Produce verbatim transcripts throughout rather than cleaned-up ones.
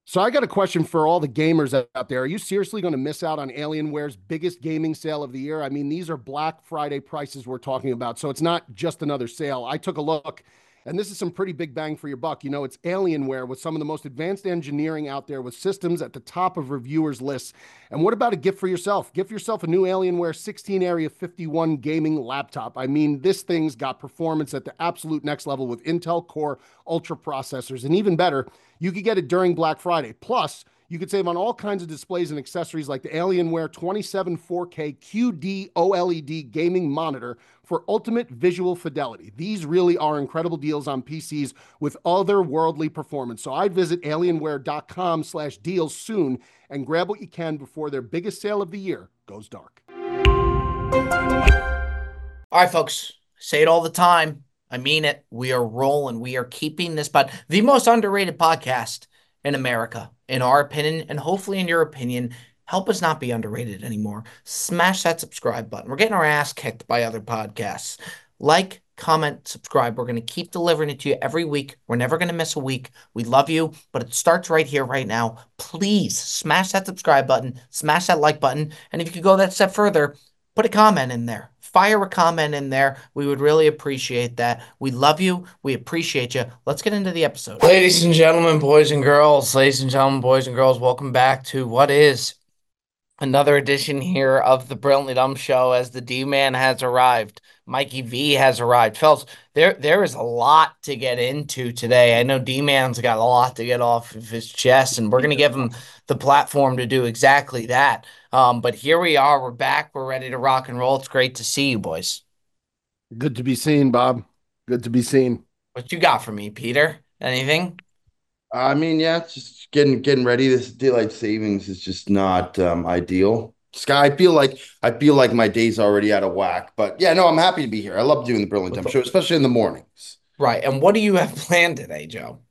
So I got a question for all the gamers out there. Are you seriously going to miss out on Alienware's biggest gaming sale of the year? I mean, these are Black Friday prices we're talking about. So it's not just another sale. I took a look, and this is some pretty big bang for your buck. You know, it's Alienware with some of the most advanced engineering out there with systems at the top of reviewers' lists. And what about a gift for yourself? Gift yourself a new Alienware sixteen Area fifty-one gaming laptop. I mean, this thing's got performance at the absolute next level with Intel Core Ultra processors. And even better, you could get it during Black Friday. Plus, you could save on all kinds of displays and accessories like the Alienware twenty-seven four K Q D OLED gaming monitor for ultimate visual fidelity. These really are incredible deals on P Cs with otherworldly performance. So I'd visit alienware.com slash deals soon and grab what you can before their biggest sale of the year goes dark. All right, folks, say it all the time. I mean it. We are rolling. We are keeping this, but the most underrated podcast in America, in our opinion, and hopefully in your opinion. Help us not be underrated anymore. Smash that subscribe button. We're getting our ass kicked by other podcasts. Like, comment, subscribe. We're going to keep delivering it to you every week. We're never going to miss a week. We love you, but it starts right here, right now. Please smash that subscribe button, smash that like button, and if you could go that step further, put a comment in there. Fire a comment in there. We would really appreciate that. We love you. We appreciate you. Let's get into the episode. Ladies and gentlemen, boys and girls, ladies and gentlemen, boys and girls, welcome back to what is another edition here of the Brilliantly Dumb Show as the D-Man has arrived. Mikey V has arrived. Fellas, there, there is a lot to get into today. I know D-Man's got a lot to get off of his chest, and we're going to give him the platform to do exactly that. Um, but here we are. We're back. We're ready to rock and roll. It's great to see you, boys. Good to be seen, Bob. Good to be seen. What you got for me, Peter? Anything? I mean, yeah, it's just getting getting ready. This daylight savings is just not um, ideal. Sky, I feel like I feel like my day's already out of whack. But yeah, no, I'm happy to be here. I love doing the Brilliant Dumb Show, especially in the mornings. Right. And what do you have planned today, Joe?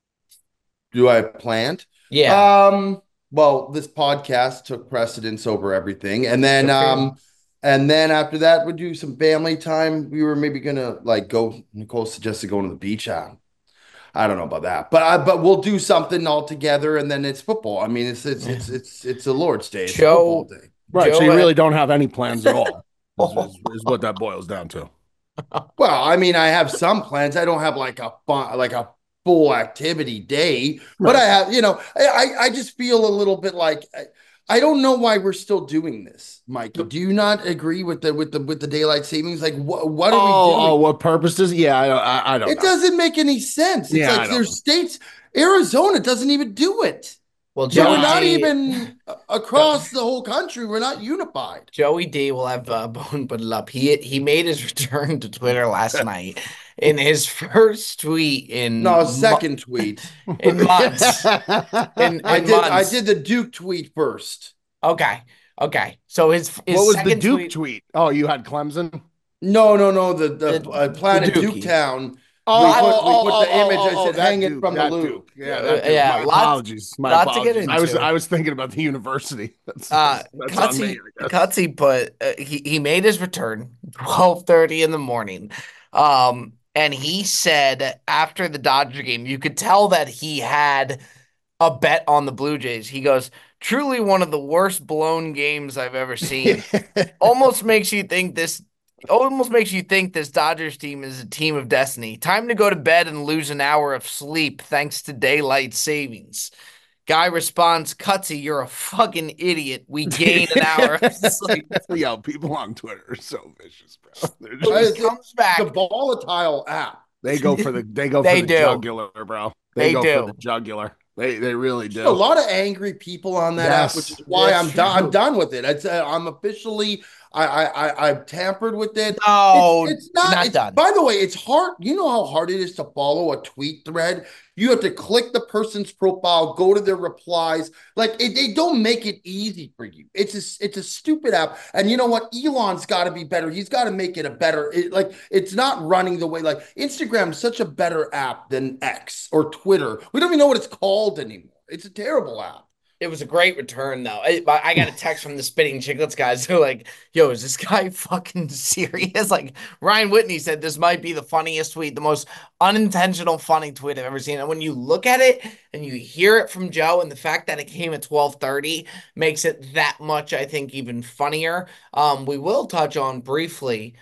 Do I have planned? Yeah. Um, well, this podcast took precedence over everything. And then um and then after that we'll do some family time. We were maybe gonna like go. Nicole suggested going to the beach. Uh, I don't know about that, but I, but we'll do something all together, and then it's football. I mean, it's it's it's it's it's a Lord's Day. It's a football Joe, day. Right. Joe, So you uh, really don't have any plans at all, is, is, is what that boils down to. Well, I mean, I have some plans. I don't have like a fun, like a full activity day, but I Right. have, you know, I I just feel a little bit like I, I don't know why we're still doing this, Mikey. Do you not agree with the with the with the daylight savings? Like, what what are we Oh, oh, doing? what purposes? Yeah, I, I, I don't It know. doesn't make any sense. It's Yeah, I like don't there's know. states, Arizona doesn't even do it. well, So we're Joey not Nah. D, even uh, across the whole country. We're not unified. Joey D will have uh, bone put it up. He he made his return to Twitter last night in his first tweet in No, mo- second tweet. in months. In I in did I months. did the Duke tweet first. Okay, okay. So his What his was the second Duke tweet, tweet? Oh, you had Clemson? No, no, no. The the the uh, the Planet Dookie. Duketown. Oh, We Lot, put we oh, put oh, the oh, image. I oh, oh, said, that "Hang it Duke, from the that loop." Duke. Yeah, uh, that Duke. yeah, My lot apologies. My lot to get apologies. I was into. I was thinking about the university. That's Uh, that's, that's on me, Cutsy I guess. Cutsy put uh, he he made his return twelve thirty in the morning. Um, and he said after the Dodger game, you could tell that he had a bet on the Blue Jays. He goes, truly one of the worst blown games I've ever seen. Almost makes you think this almost makes you think this Dodgers team is a team of destiny. Time to go to bed and lose an hour of sleep thanks to daylight savings. Guy responds, Cutsy, you're a fucking idiot. We gain an hour of sleep. Yo, people on Twitter are so vicious, bro. They're So Uh, he just It's, comes it's a back. volatile app. they go for the they go for They the do. jugular, bro. They They go for the do. jugular. They they really There's a do. lot of angry people on that app, which Yes. is why That's I'm done. I'm true. done with it. It's, uh, I'm officially, I, I, I, I've tampered with it. It's, No, it's you're not. not It's done. by the way, it's hard. You know how hard it is to follow a tweet thread. You have to click the person's profile, go to their replies. Like it, they don't make it easy for you. It's a, it's a stupid app. And you know what? Elon's got to be better. He's got to make it a better. It, like it's not running the way. Like Instagram is such a better app than X or Twitter. We don't even know what it's called anymore. It's a terrible app. It was a great return, though. I, I got a text from the Spitting Chicklets guys. They're like, yo, is this guy fucking serious? Like, Ryan Whitney said this might be the funniest tweet, the most unintentional funny tweet I've ever seen. And when you look at it and you hear it from Joe, and the fact that it came at twelve thirty makes it that much, I think, even funnier. Um, we will touch on briefly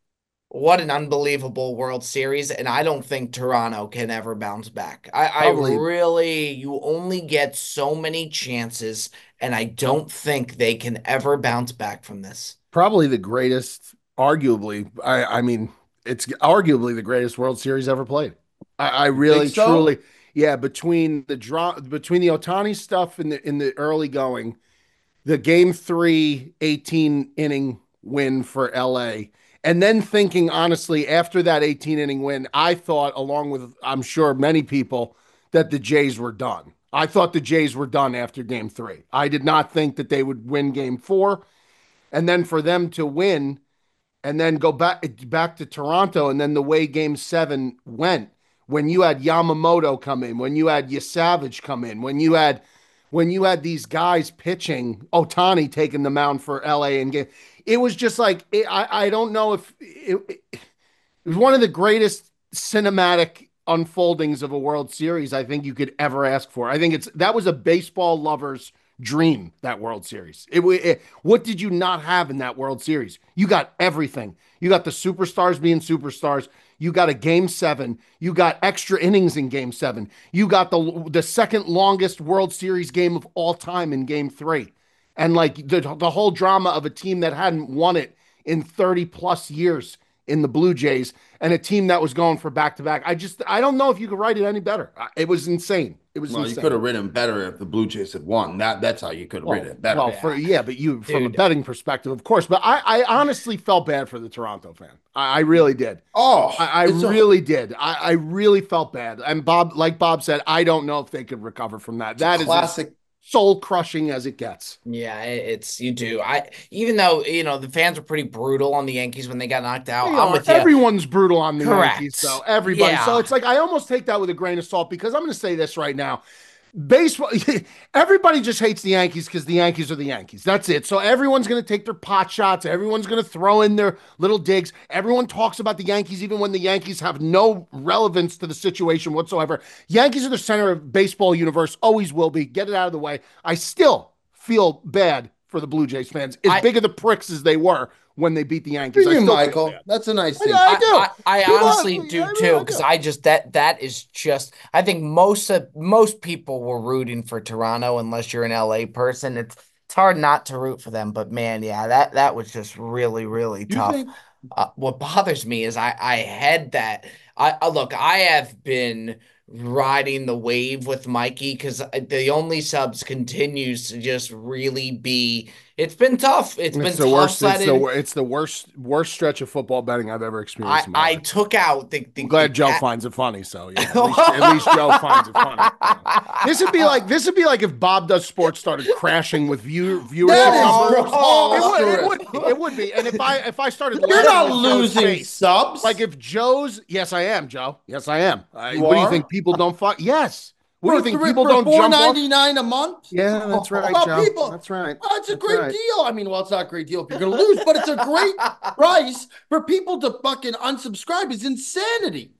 what an unbelievable World Series, and I don't think Toronto can ever bounce back. I, I Probably really, you only get so many chances, and I don't think they can ever bounce back from this. probably the greatest, arguably. I, I mean, it's arguably the greatest World Series ever played. I, I Think really, so? truly, yeah. Between the draw, between the Otani stuff in the in the early going, the game three eighteen inning win for L A. And then thinking honestly, after that eighteen inning win, I thought, along with I'm sure many people, that the Jays were done. I thought the Jays were done after game three. I did not think that they would win game four. And then for them to win and then go back back to Toronto, and then the way game seven went, when you had Yamamoto come in, when you had Yasavage come in, when you had when you had these guys pitching, Otani taking the mound for L A and game, it was just like it, I I don't know if it, it was one of the greatest cinematic unfoldings of a World Series I think you could ever ask for. I think it's that was a baseball lover's dream, that World Series. It, it what did you not have in that World Series? You got everything. You got the superstars being superstars. You got a game seven. You got extra innings in game seven. You got the the second longest World Series game of all time in game three. And like the, the whole drama of a team that hadn't won it in thirty plus years in the Blue Jays, and a team that was going for back to back. I just, I don't know if you could write it any better. It was insane. It was Well, insane. you could have written better if the Blue Jays had won. That that's how you could have Well, written it better. well, for yeah, but you from a Dude. betting perspective, of course. But I, I honestly felt bad for the Toronto fan. I, I really did. Oh, I, I it's a- really did. I, I really felt bad. And Bob, like Bob said, I don't know if they could recover from that. That is classic. soul crushing as it gets. Yeah, it- it's you do. I even though you know the fans were pretty brutal on the Yankees when they got knocked out. They I'm are. with you. Everyone's brutal on the Correct. Yankees, so everybody. Yeah. So it's like I almost take that with a grain of salt because I'm going to say this right now. Baseball, everybody just hates the Yankees because the Yankees are the Yankees. That's it. So everyone's going to take their pot shots. Everyone's going to throw in their little digs. Everyone talks about the Yankees even when the Yankees have no relevance to the situation whatsoever. Yankees are the center of baseball universe, always will be. Get it out of the way. I still feel bad for the Blue Jays fans, as I- big of the pricks as they were when they beat the Yankees. For I you, still feel Michael. bad. That's a nice I- thing. I do. I, I People- honestly I do really too, do. because I just that that is just I think most of most people were rooting for Toronto unless you're an L A person. It's it's hard not to root for them, but man, yeah, that that was just really really You tough. think- Uh, what bothers me is I I had that I, I look I have been riding the wave with Mikey because the only subs continues to just really be it's been tough. It's been It's the tough worst. It's sledding. the, wor- it's the worst worst stretch of football betting I've ever experienced I, in my I life. took out the, the I'm glad the Joe cat- finds it funny. So yeah, at, least, at least Joe finds it funny. Yeah. This would be like this would be like if Bob Does Sports started crashing with view viewership That is numbers. preposterous. It would, it would, it would be. And if I if I started, You're laughing not with Joe's losing face, subs. like if Joe's, yes, I am, Joe. Yes, I am. I, You what do you are? think? People don't fuck. Yes. What do you For think? three- People for don't jump off. four ninety-nine a month? Yeah, that's right, Well, Joe. people- That's right. Well, it's a That's great right. deal. I mean, well, it's not a great deal if you're going to lose, but it's a great price for people to fucking unsubscribe. Is insanity.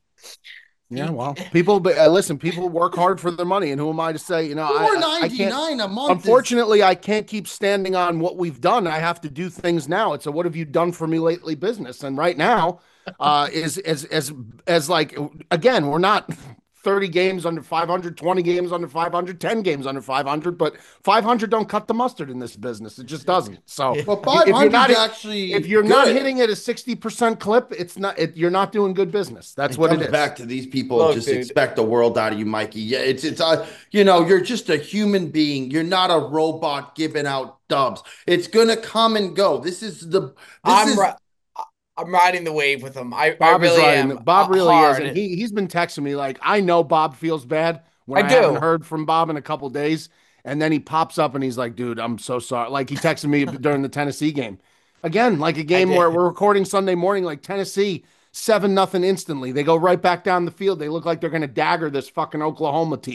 Yeah, well, people, but uh, listen, people work hard for their money, and who am I to say? You know, I, Four I, I can't. ninety-nine a month. is- Unfortunately, I can't keep standing on what we've done. I have to do things now. It's a what have you done for me lately business. And right now, uh, is as as as like again, we're not thirty games under five hundred, twenty games under five hundred, ten games under five hundred, but five hundred don't cut the mustard in this business. It just doesn't. So But if five you're hundred not is actually if you're not good. hitting at a sixty percent clip, it's not it, you're not doing good business. That's It what it comes is. back to these people Look, just dude. expect the world out of you, Mikey. Yeah, it's it's uh, you know, you're just a human being. You're not a robot giving out dubs. It's gonna come and go. This is the this I'm is ri- I'm riding the wave with him. I, I Bob really is riding. am. Bob uh, really hard. is. And he, he's been texting me like, I know Bob feels bad when I I, do. haven't heard from Bob in a couple days. And then he pops up and he's like, dude, I'm so sorry. Like he texted me during the Tennessee game. Again, like a game did. where we're recording Sunday morning, like Tennessee, seven nothing instantly. They go right back down the field. They look like they're going to dagger this fucking Oklahoma team.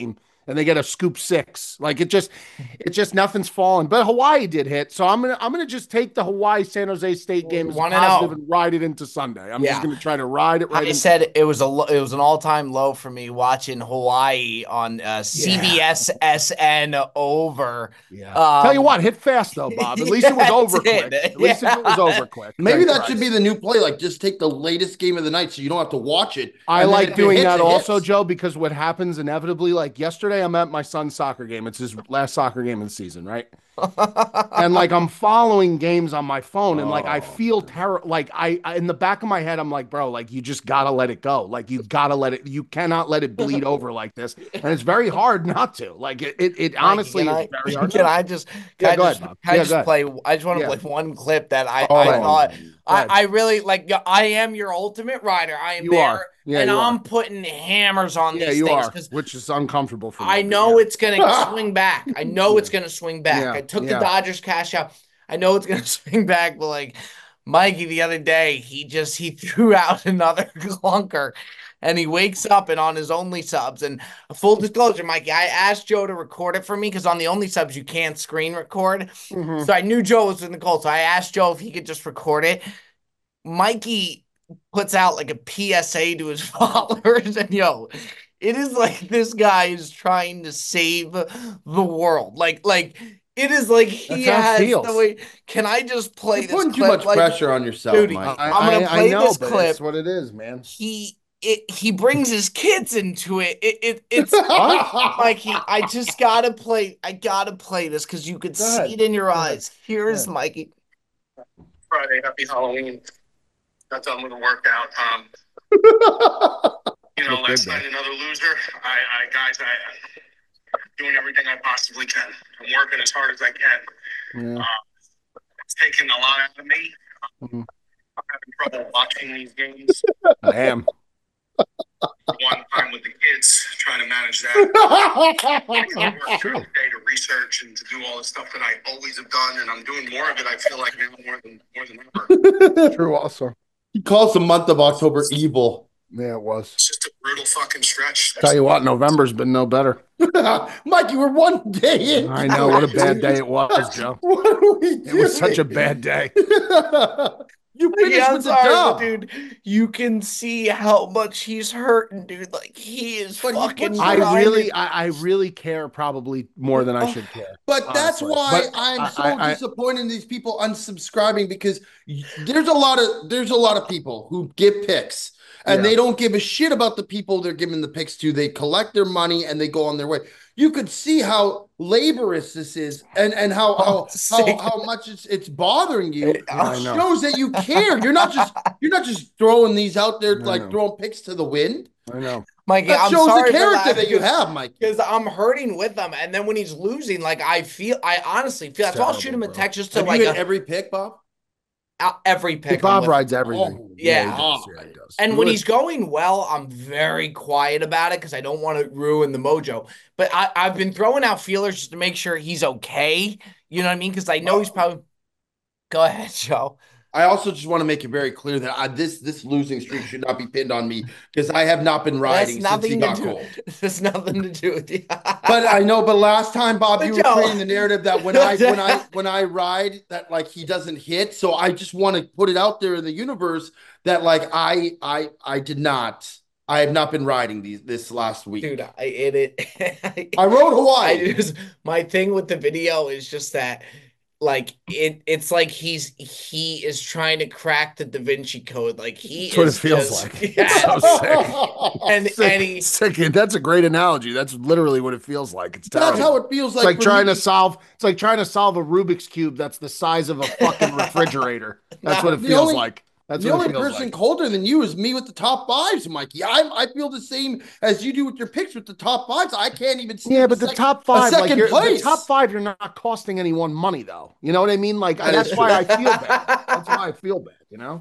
and they get a scoop six. Like it just, it just nothing's falling. But Hawaii did hit, so I'm gonna I'm gonna just take the Hawaii San Jose State game as a positive and ride it into Sunday. I'm yeah. just gonna try to ride it right. I into- said it was a it was an all time low for me watching Hawaii on uh, C B S yeah. S N over. Yeah. Um, Tell you what, hit fast though, Bob. At least it was over quick. At least yeah. it was over quick. Maybe Thank that Christ. should be the new play. Like just take the latest game of the night so you don't have to watch it. I like doing that also, hits. Joe, because what happens inevitably, like yesterday, I'm at my son's soccer game. It's his last soccer game of the season, right? And like I'm following games on my phone, and like I feel terror. Like I, I, in the back of my head, I'm like, bro, like you just gotta let it go. Like you gotta let it. You cannot let it bleed over like this, and it's very hard not to. Like it, it, it honestly can is I, very hard. Can I just, can yeah, I go just, ahead, can I yeah, just play? I just want to yeah. play one clip that I, oh, I thought. I, ahead. I really like. I am your ultimate rider. I am you there. Are. Yeah, and I'm are. putting hammers on yeah, these you things because which is uncomfortable for me. I know yeah. it's gonna swing back. I know yeah. it's gonna swing back. Yeah, I took yeah. the Dodgers cash out. I know it's gonna swing back, but like Mikey the other day, he just he threw out another clunker, and he wakes up and on his only subs. And full disclosure, Mikey, I asked Joe to record it for me because on the only subs you can't screen record. Mm-hmm. So I knew Joe was in the call, so I asked Joe if he could just record it. Mikey puts out like a P S A to his followers, and yo, it is like this guy is trying to save the world. Like, like it is like he has the way. Can I just play You're this? Putting clip? too much like, pressure on yourself, dude, Mike. I, I'm gonna play I know, this but clip. It's what it is, man. He. It, he brings his kids into it. It, it it's Mikey. I just gotta play. I gotta play this because you could see it in your eyes. Here's Mikey. Friday, happy Halloween. Got done with a workout. Um, you know, last night another loser. I, I guys, I, I'm doing everything I possibly can. I'm working as hard as I can. Yeah. Uh, it's taking a lot out of me. Mm-hmm. I'm having trouble watching these games. I am. One time with the kids, trying to manage that. I work Sure. every day to research and to do all the stuff that I always have done, and I'm doing more of it. I feel like now more than more than ever. True, also. He calls the month of October evil. Yeah, it was. It's just a brutal fucking stretch. Tell you what, November's been no better. Mike, you were one day in. I know what a bad day it was, Joe. What are we doing? It was such a bad day. You finished yeah, with the sorry, dub. dude. You can see how much he's hurting, dude. Like he is But he fucking. puts- I grinding. really, I, I really care probably more than I should care. But that's honestly. why But I'm so I- I- disappointed in these people unsubscribing because there's a lot of there's a lot of people who give picks and Yeah. they don't give a shit about the people they're giving the picks to. They collect their money and they go on their way. You could see how laborious this is and and how how how, how much it's it's bothering you. It I know. shows that you care. You're not just you're not just throwing these out there I like know. throwing picks to the wind. I know. Mikey, That I'm shows sorry the for character that you because- have, Mike. Because I'm hurting with him, and then when he's losing, like I feel, I honestly feel. That's why I'll shoot him a Terrible, text just to Have like you hit a, every pick, Bob? uh, every pick. I'm Bob with. rides everything. Oh, yeah. he does. Yeah, he does. And when Good. he's going well, I'm very quiet about it because I don't want to ruin the mojo. But I, I've been throwing out feelers just to make sure he's okay. You know what I mean? Because I know he's probably. Go ahead, Joe. I also just want to make it very clear that I, this this losing streak should not be pinned on me because I have not been riding That's since he nothing got to do. cold. There's nothing to do with you. But I know, but last time, Bob, you were Joe. creating the narrative that when I when I when I ride that like he doesn't hit. So I just want to put it out there in the universe that like I I I did not. I have not been riding these this last week. Dude, I it it. I rode Hawaii. I just my thing with the video is just that like it it's like he's he is trying to crack the Da Vinci Code. Like he That's what it is feels just- like. Yeah. It's so sick. and Sick, and he sick. That's a great analogy. That's literally what it feels like. It's terrible. That's how it feels It's like. like for trying me. to solve. It's like trying to solve a Rubik's cube that's the size of a fucking refrigerator. That's what it The feels only- like. That's The what only it feels person like. colder than you is me with the top fives, Mikey. I I feel the same as you do with your picks with the top fives. I can't even see. Yeah, but the sec- top a five, like second you're, the place. top five, you're not costing anyone money though. You know what I mean? Like that's why I feel bad. That's why I feel bad. You know,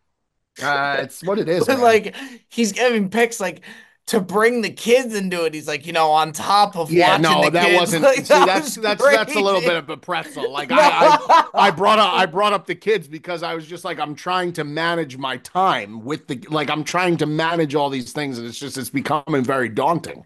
uh, it's what it is. but man. like he's giving picks like to bring the kids into it. He's like, you know, on top of Yeah, watching no, the that kids. wasn't. Like, see, that that's was that's that's a little crazy. bit of a pretzel. Like I, I, I brought up, I brought up the kids because I was just like, I'm trying to manage my time with the, like, I'm trying to manage all these things, and it's just, it's becoming very daunting.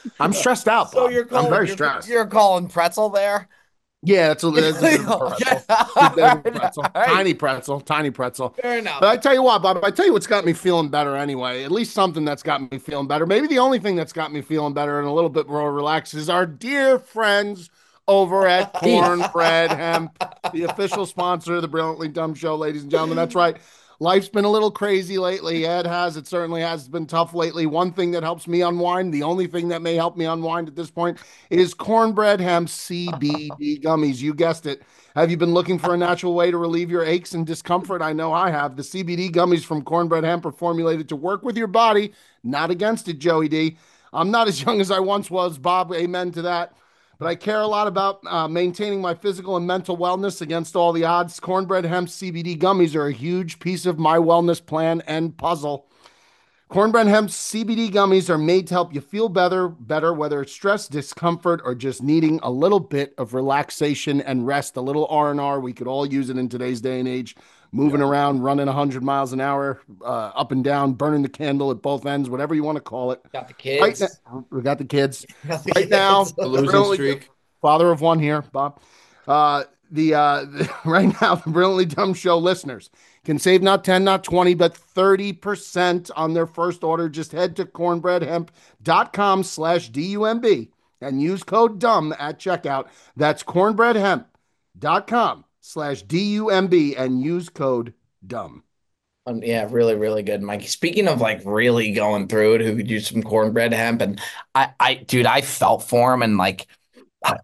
I'm stressed out, So Bob. you're calling, I'm very you're, stressed. you're calling pretzel there? Yeah, it's a, it's a bit of a pretzel. It's a bit of a pretzel. All right. Tiny pretzel. Tiny pretzel. Fair enough. But I tell you what, Bob, I tell you what's got me feeling better anyway. At least something that's got me feeling better. Maybe the only thing that's got me feeling better and a little bit more relaxed is our dear friends over at Cornbread Hemp, the official sponsor of the Brilliantly Dumb Show, ladies and gentlemen. That's right. Life's been a little crazy lately. Ed has. It certainly has been tough lately. One thing that helps me unwind, the only thing that may help me unwind at this point, is Cornbread Hemp C B D gummies. You guessed it. Have you been looking for a natural way to relieve your aches and discomfort? I know I have. The C B D gummies from Cornbread Hemp are formulated to work with your body, not against it, Joey D. I'm not as young as I once was, Bob. Amen to that. But I care a lot about uh, maintaining my physical and mental wellness against all the odds. Cornbread Hemp C B D gummies are a huge piece of my wellness plan and puzzle. Cornbread Hemp C B D gummies are made to help you feel better, better, whether it's stress, discomfort, or just needing a little bit of relaxation and rest, a little R and R. We could all use it in today's day and age. Moving yeah. around, running one hundred miles an hour, uh, up and down, burning the candle at both ends, whatever you want to call it. Got the kids. Right now, we got the kids. Got the right kids. now, the losing streak. Father of one here, Bob. Uh, the, uh, the right now, the Brilliantly Dumb Show listeners can save not ten, not twenty, but thirty percent on their first order. Just head to cornbreadhemp.com slash D-U-M-B and use code DUMB at checkout. That's cornbreadhemp.com slash D-U-M-B and use code DUMB. Um, yeah, really, really good, Mikey. Speaking of like really going through it, who could use some cornbread hemp, and I, I, dude, I felt for him, and like, I,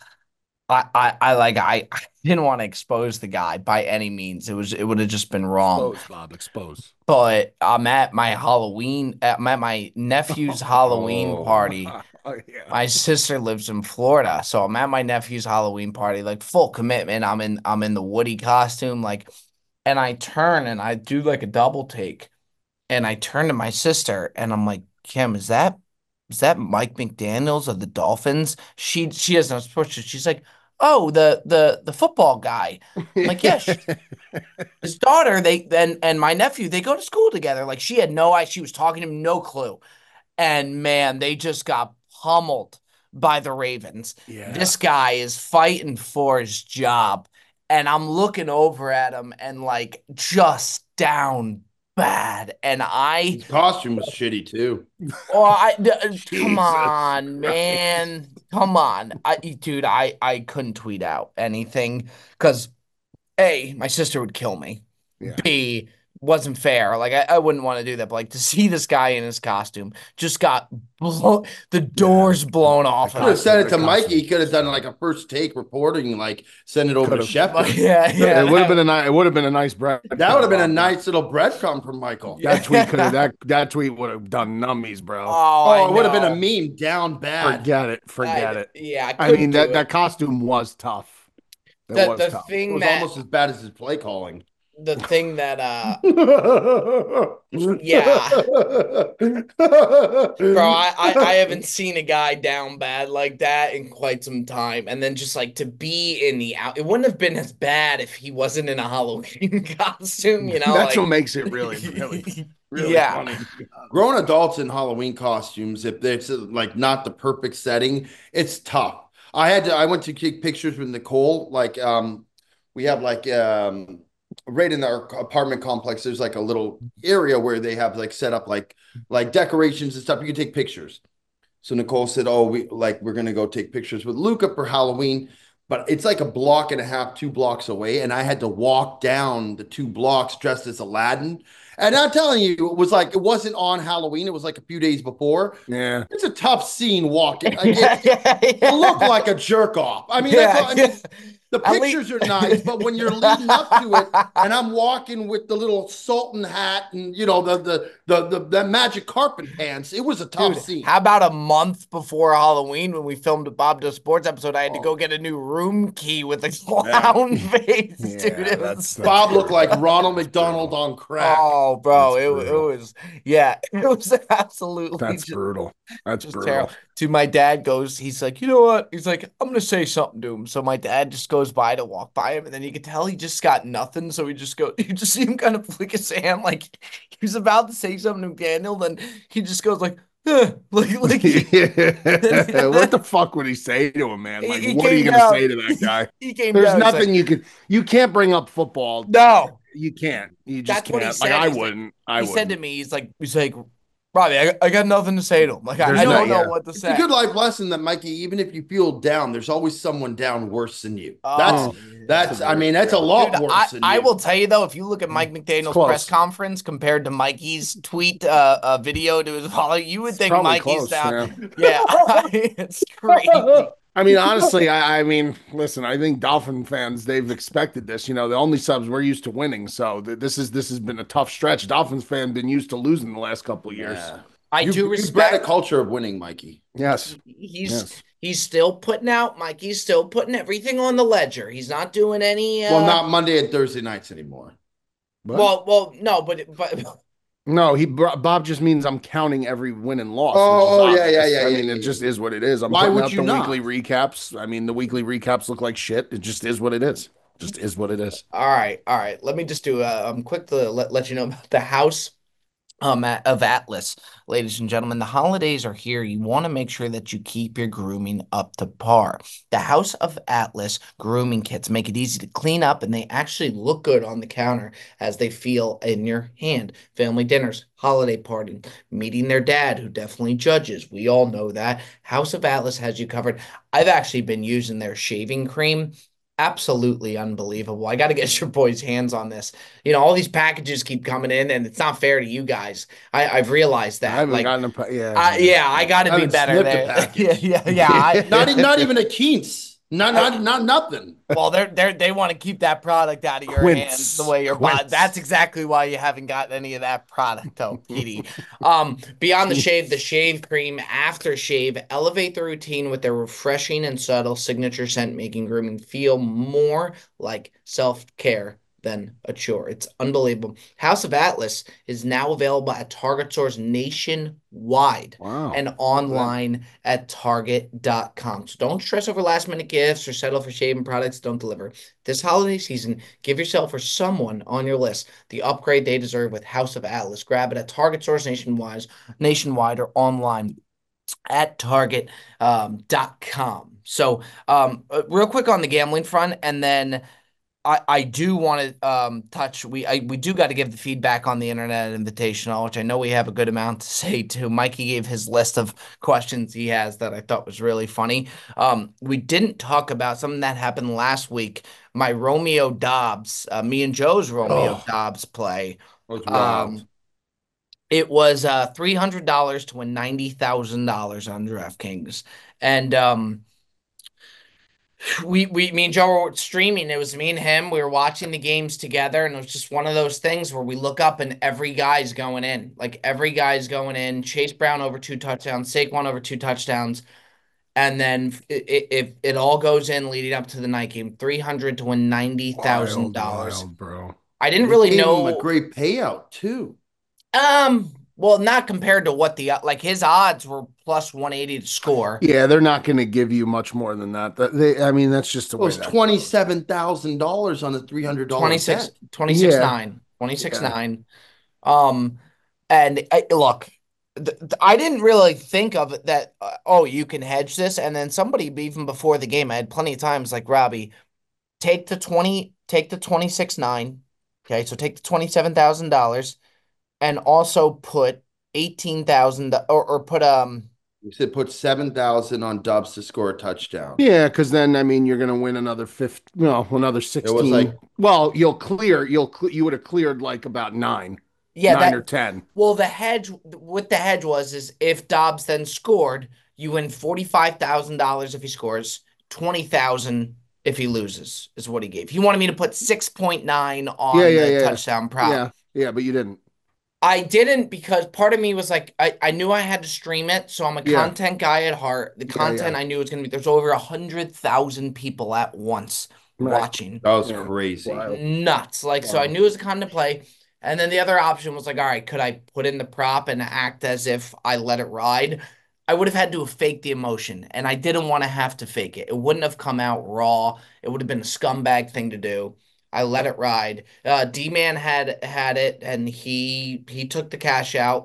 I, I like, I, I didn't want to expose the guy by any means. It was, it would have just been wrong. Expose, Bob, expose. But I'm at my Halloween, I'm at my nephew's Halloween Oh. party. Oh, yeah. My sister lives in Florida, so I'm at my nephew's Halloween party, like full commitment. I'm in, I'm in the Woody costume, like. And I turn and I do like a double take, and I turn to my sister and I'm like, Kim, is that is that Mike McDaniels of the Dolphins? She she has no sports. She's like, oh, the the the football guy. I'm like, yes. Yeah, his daughter, they and and my nephew, they go to school together. Like she had no idea. She was talking to him, no clue. And man, they just got pummeled by the Ravens. Yeah. This guy is fighting for his job. And I'm looking over at him and like just down bad. And I His costume was shitty too. Oh, I uh, come on, man. Come on. I dude, I I couldn't tweet out anything because A, my sister would kill me. Yeah. B, wasn't fair. Like I, I wouldn't want to do that. But like to see this guy in his costume just got blown, the doors yeah. blown off. Could have sent it to Mikey. He could have done like a first take reporting, like send it over Could've. to Shepard. Yeah, yeah. It would have been a nice. It would have been a nice bread. That would have been a nice little breadcrumb from Michael. That tweet could have. That that tweet would have done nummies, bro. Oh, oh it would have been a meme down bad. Forget it. Forget I, it. Yeah, I, I mean that it. that costume was tough. It the was the tough. thing It was that almost as bad as his play calling. the thing that uh yeah bro I, I I haven't seen a guy down bad like that in quite some time, and then just like to be in the out, it wouldn't have been as bad if he wasn't in a Halloween costume, you know. That's like, what makes it really really really yeah funny. Grown adults in Halloween costumes, if it's like not the perfect setting, it's tough. I had to I went to take pictures with Nicole, like um we have like um right in our apartment complex, there's like a little area where they have like set up like like decorations and stuff. You can take pictures. So Nicole said, oh, we like we're gonna go take pictures with Luca for Halloween, but it's like a block and a half, two blocks away, and I had to walk down the two blocks dressed as Aladdin. And I'm telling you, it was like it wasn't on Halloween, it was like a few days before. Yeah, it's a tough scene walking. Like, yeah, it, yeah, yeah. You look like a jerk off. I mean, yeah, that's what, I mean yeah. the pictures are nice, but when you're leading up to it, and I'm walking with the little Sultan hat and you know the the the the, the magic carpet pants, it was a tough Dude, scene. How about a month before Halloween when we filmed a Bob Does Sports episode? I had to Oh. go get a new room key with a clown Yeah. face, Yeah, dude. It that's- was that's- Bob looked like Ronald McDonald on crack. oh, bro, That's it, it brutal. was yeah, it was absolutely that's just, brutal. That's just brutal. terrible. To my dad goes, he's like, you know what? He's like, I'm gonna say something to him. So my dad just goes by to walk by him, and then you could tell he just got nothing. So he just go, you just see him kind of flick his hand, like he was about to say something to Daniel, then he just goes like, Huh, look, look, he, What the fuck would he say to him, man? Like, he what are you came going to down. say to that guy? He came There's down. He's like, nothing you can, you can't bring up football. no, You can't. You just that's what he can't. Like, said. I He's like, wouldn't. I he said to wouldn't. me, he's like, he's like, Robbie, I, I got nothing to say to him. Like, I, There's I no- don't know yeah. what to It's say. a good life lesson that, Mikey, even if you feel down, there's always someone down worse than you. Oh, That's yeah. that's I mean, that's a lot Dude, worse I, than I you. will tell you though, if you look at Mike McDaniel's close. press conference compared to Mikey's tweet uh, uh video to his follow, you would It's think probably Mikey's close, down. Yeah, it's crazy. I mean, honestly, I, I mean, listen, I think Dolphin fans, they've expected this. You know, the only subs we're used to winning. So th- this is this has been a tough stretch. Dolphins fan been used to losing the last couple of years. Yeah. I you, do you bred a respect. culture of winning, Mikey. Yes. He's Yes. he's still putting out. Mikey's still putting everything on the ledger. He's not doing any. Uh, Well, not Monday and Thursday nights anymore. What? well, well, no, but but No, he Bob just means I'm counting every win and loss. Oh, which is oh, yeah, yeah, obvious. yeah, I yeah, mean, yeah, it just yeah. is what it is. I'm Why putting would out you the not? weekly recaps. I mean, the weekly recaps look like shit. It just is what it is. Just is what it is. all right, all right. Let me just do a um quick to let, let you know about the house um at- of Atlas, ladies and gentlemen. The holidays are here. You want to make sure that you keep your grooming up to par. The House of Atlas grooming kits make it easy to clean up, and they actually look good on the counter as they feel in your hand. Family dinners, holiday party, meeting their dad, who definitely judges. We all know that. House of Atlas has you covered. I've actually been using their shaving cream. Absolutely unbelievable. I got to get your boys' hands on this. You know, all these packages keep coming in, and it's not fair to you guys. I, I've realized I that. haven't Like, gotten a pa- yeah, I, yeah, I got to I be haven't better snipped a there. package. Yeah, yeah, yeah. I, Not, e- not even a Keens. Not, not, not nothing. well, they're they're they want to keep that product out of your Quince. hands the way you're buying. Quince. That's exactly why you haven't gotten any of that product, though, Petey. Um, beyond the shave, the shave cream, after shave, elevate the routine with their refreshing and subtle signature scent, making grooming feel more like self-care than a chore. It's unbelievable. House of Atlas is now available at Target stores nationwide Wow. and online at target dot com. So don't stress over last minute gifts or settle for shaving products that don't deliver. This holiday season, give yourself or someone on your list the upgrade they deserve with House of Atlas. Grab it at Target stores nationwide, nationwide or online at target dot com. Um, so um, uh, real quick on the gambling front, and then I, I do want to um, touch. We I, we do got to give the feedback on the Internet Invitational, which I know we have a good amount to say to. Mikey gave his list of questions he has that I thought was really funny. Um, we didn't talk about something that happened last week. My Romeo Dobbs, uh, me and Joe's Romeo Oh. Dobbs play. It was wild. Um, it was uh, three hundred dollars to win ninety thousand dollars on DraftKings, and um. We, we, me and Joe were streaming. It was me and him. We were watching the games together, and it was just one of those things where we look up and every guy's going in. Like every guy's going in. Chase Brown over two touchdowns, Saquon over two touchdowns, and then it it, it, it all goes in leading up to the night game. Three hundred to win ninety thousand Wild, dollars. wild, bro. I didn't They really gave him know. a great payout too. Um, well, not compared to what the like his odds were plus one eighty to score. Yeah, they're not going to give you much more than that. That they, I mean, that's just the It way was that twenty-seven thousand dollars on a three hundred dollars twenty-six, bet. twenty-six Yeah. nine, twenty-six nine. Um, and I, look, th- th- I didn't really think of it that, uh, oh, you can hedge this. And then somebody, even before the game, I had plenty of times like, Robbie, take the twenty, take the twenty-six nine. Okay. So take the twenty-seven thousand dollars and also put eighteen thousand or, or put, um, You said put seven thousand on Dubs to score a touchdown. Yeah, because then I mean you're going to win another fifth, well, another sixteen. like- well, you'll clear. You'll cle- you would have cleared like about nine, yeah, nine that, or ten. well, the hedge, what the hedge was is if Dobbs then scored, you win forty-five thousand dollars if he scores, twenty thousand if he loses, is what he gave. He wanted me to put six point nine on Yeah, yeah, the yeah. touchdown prop. Yeah, yeah, but you didn't. I didn't because part of me was like, I, I knew I had to stream it, so I'm a Yeah. content guy at heart. The Yeah, content yeah. I knew was going to be, there's over one hundred thousand people at once Right. watching. That was Yeah. crazy. Wow. Nuts. Like, so Wow. I knew it was a content play. And then the other option was like, all right, could I put in the prop and act as if I let it ride? I would have had to have faked the emotion, and I didn't want to have to fake it. It wouldn't have come out raw. It would have been a scumbag thing to do. I let it ride. Uh, D-Man had had it, and he he took the cash out,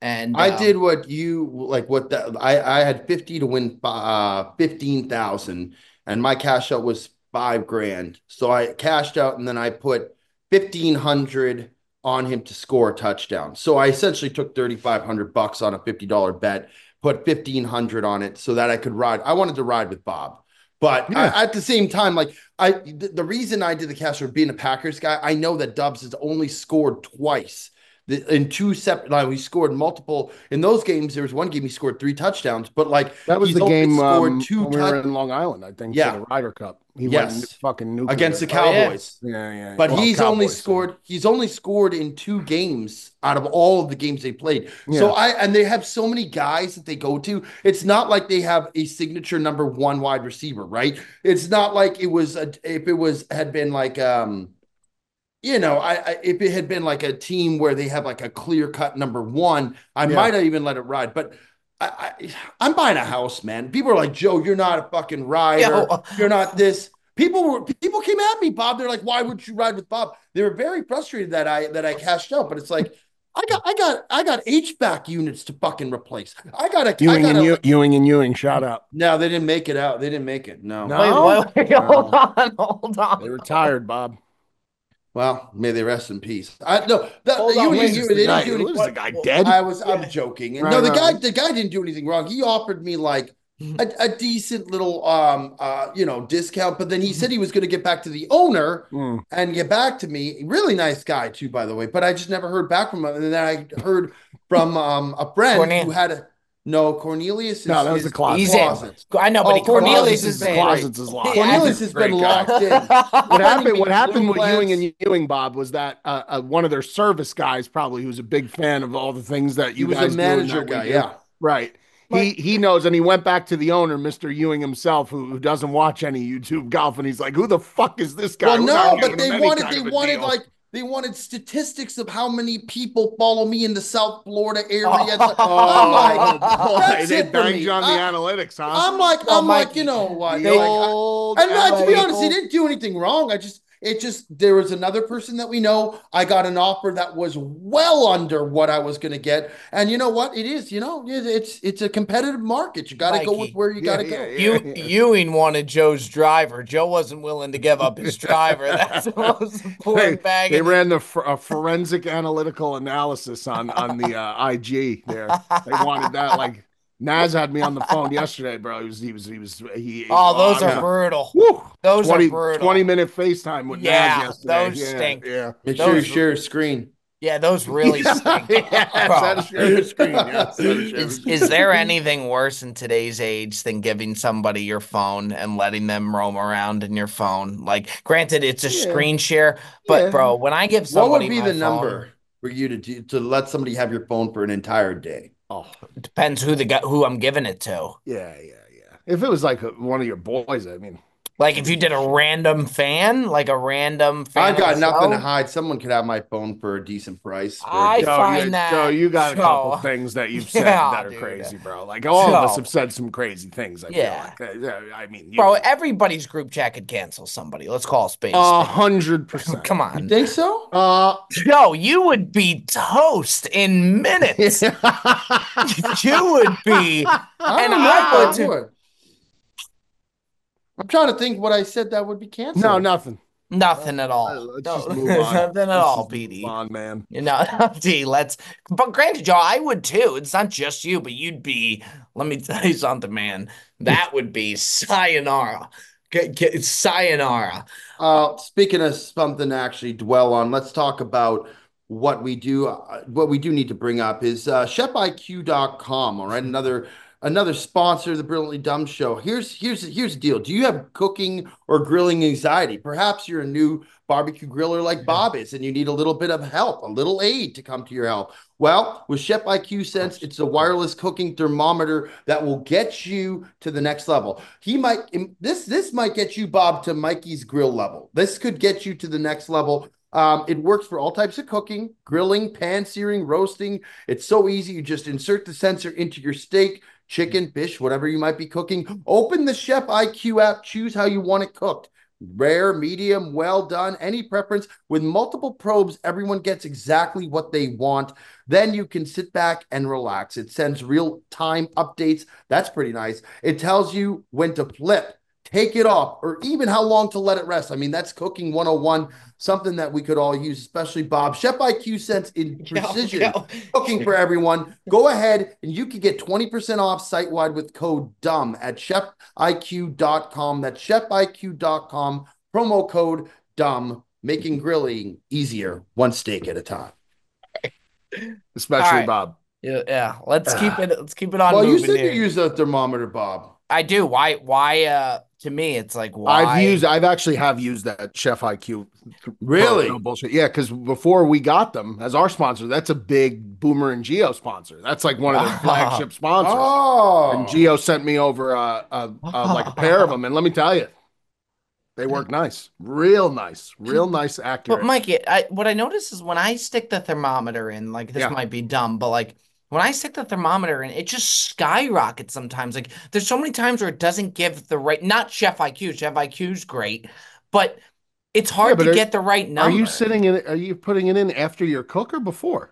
And I um, did what you like. What the, I I had fifty to win uh fifteen thousand, and my cash out was five grand. So I cashed out, and then I put fifteen hundred on him to score a touchdown. So I essentially took thirty five hundred bucks on a fifty dollar bet, put fifteen hundred on it, so that I could ride. I wanted to ride with Bob, but Yeah. I, at the same time, like I, the, the reason I did the cash out being a Packers guy, I know that Dubs has only scored twice. The, in two separate, like we scored multiple in those games. There was one game he scored three touchdowns, but like That was he's the only game scored um, two when we were touch- in Long Island, I think, Yeah. for the Ryder Cup. He Yes. went fucking nuclear. against the Oh, yeah. Cowboys. Yeah, yeah. But Well, he's only Cowboys, scored. He's only scored in two games out of all of the games they played. So Yeah. I and they have so many guys that they go to. It's not like they have a signature number one wide receiver, right? It's not like it was a, if it was had been like um, you know, I, I if it had been like a team where they have like a clear cut number one, I Yeah. might have even let it ride. But I, I I'm buying a house, man. People are like, Joe, you're not a fucking rider. Yeah. You're not this. People were people came at me, Bob. They're like, why would you ride with Bob? They were very frustrated that I that I cashed out, but it's like I got I got I got H V A C units to fucking replace. I got a I Ewing got and a, Ew- Ewing and Ewing, shout out. no, they didn't make it out. They didn't make it. No. No. wait, wait, wait, No. hold on, hold on. They retired, Bob. Well, may they rest in peace. I no that Hold you, on, you, wait, you, Was they the didn't guy, do anything. was the guy Well, dead? I was I'm joking. Right, no, the right, guy right. the guy didn't do anything wrong. He offered me like a, a decent little um uh you know discount, but then he said he was going to get back to the owner Mm. and get back to me. Really nice guy too, by the way. But I just never heard back from him. And then I heard from um a friend Cornel- who had a no Cornelius. Is, No, that was is the closet. He's in. closet. I know, Oh, but he- Cornelius Cornelius is is in. Closets is locked. Yeah. Cornelius has Great been guy. locked in. What happened? What Blue happened with plants. Ewing and Ewing, Bob, was that uh, uh, one of their service guys, probably, who's a big fan of all the things that He you was guys a do and manager that we guy. do. Yeah. Right. He he knows, and he went back to the owner, Mister Ewing himself, who, who doesn't watch any YouTube golf, and he's like, "Who the fuck is this guy?" Well, We're no, not but giving they him any wanted kind they of a wanted deal. like they wanted statistics of how many people follow me in the South Florida area. It's like- I'm like, Oh, that's they it for banged me. you on the I- analytics, huh? I'm like, Well, I'm like, Mikey, you know what? The Like, I- old and uh, to be honest, he analytical- didn't do anything wrong. I just, it just, there was another person that we know. I got an offer that was well under what I was going to get, and you know what? It is, you know, it- it's it's a competitive market. You got to go with Mikey. where you got to Yeah, go. yeah, You, yeah. Ewing wanted Joe's driver. Joe wasn't willing to give up his driver. That's the most They, important bag. they in the- ran the for, a forensic analytical analysis on on the uh, I G there. They wanted that. Like Naz had me on the phone yesterday, bro. He was he was he was he. Oh, those I are mean, brutal. whew, Those twenty, are brutal. twenty minute FaceTime with Yeah, Naz yesterday. those yeah, stink. Yeah. Make sure you Those- share a screen. Yeah, those really stink. yeah, Bro. set a share screen. Yeah, set a share Is, screen. is there anything worse in today's age than giving somebody your phone and letting them roam around in your phone? Like, granted, it's a Yeah. screen share, but Yeah. bro, when I give What somebody would be my the phone, number for you to do, to let somebody have your phone for an entire day? Oh, depends who the guy who I'm giving it to. yeah, yeah, yeah. If it was like a, one of your boys, I mean, Like if you did a random fan, like a random fan. I've got of the nothing to show, hide. Someone could have my phone for a decent price. for- I Joe, find you, that Joe, you got a Joe, couple things that you've said Yeah, that are dude. crazy, bro. Like all of us Joe. have said some crazy things. I Yeah. feel like. Uh, yeah, I mean, you Bro, know. everybody's group chat could cancel somebody. Let's call a spade. a A spade. hundred percent. Come You on. think so? Uh, Joe, you would be toast in minutes. You would be. I And don't know I if would too. would. I'm trying to think what I said that would be canceled. no, nothing. Nothing at all. Uh, Let's No, just move on. Nothing at Let's all, just P D. move on, man. You know, D, let's. But granted, Joe, I would too. It's not just you, but you'd be. Let me tell you something, man. That would be sayonara. Get, get, sayonara. Uh, speaking of something to actually dwell on, let's talk about what we do. Uh, what we do need to bring up is uh, chef I Q dot com. All right, another another sponsor of the Brilliantly Dumb Show. Here's here's here's the deal. Do you have cooking or grilling anxiety? Perhaps you're a new barbecue griller like Bob is, and you need a little bit of help, a little aid to come to your help. Well, with Chef I Q Sense, it's a wireless cooking thermometer that will get you to the next level. He might this this might get you, Bob, to Mikey's grill level. This could get you to the next level. Um, it works for all types of cooking, grilling, pan searing, roasting. It's so easy. You just insert the sensor into your steak, chicken, fish, whatever you might be cooking. Open the Chef I Q app, choose how you want it cooked. Rare, medium, well done, any preference. With multiple probes, everyone gets exactly what they want. Then you can sit back and relax. It sends real-time updates. That's pretty nice. It tells you when to flip, take it off, or even how long to let it rest. I mean, that's cooking one oh one, something that we could all use, especially Bob. Chef I Q Sense in precision Yo, yo. cooking for everyone. Go ahead and you can get twenty percent off site-wide with code DUMB at chef I Q dot com. That's chef I Q dot com, promo code DUMB, making grilling easier, one steak at a time. Especially right. Bob. Yeah, yeah. Let's keep it. Let's keep it on. Well, you moving said here. you use a thermometer, Bob. I do. Why? Why? Uh, to me, it's like why. I've used, I've actually have used that Chef I Q. Really? No bullshit. Yeah, because before we got them as our sponsor, that's a big Boomer and Geo sponsor. That's like one of their flagship sponsors. Oh. And Geo sent me over a, a, a like a pair of them, and let me tell you, they work nice, real nice, real nice, accurate. But Mikey, I, what I notice is when I stick the thermometer in, like this Yeah. might be dumb, but like when I stick the thermometer in, it just skyrockets sometimes. Like there's so many times where it doesn't give the right, not Chef I Q. Chef I Q's great, but it's hard Yeah, but to are- get the right number. Are you sitting in? Are you putting it in after your cook or before?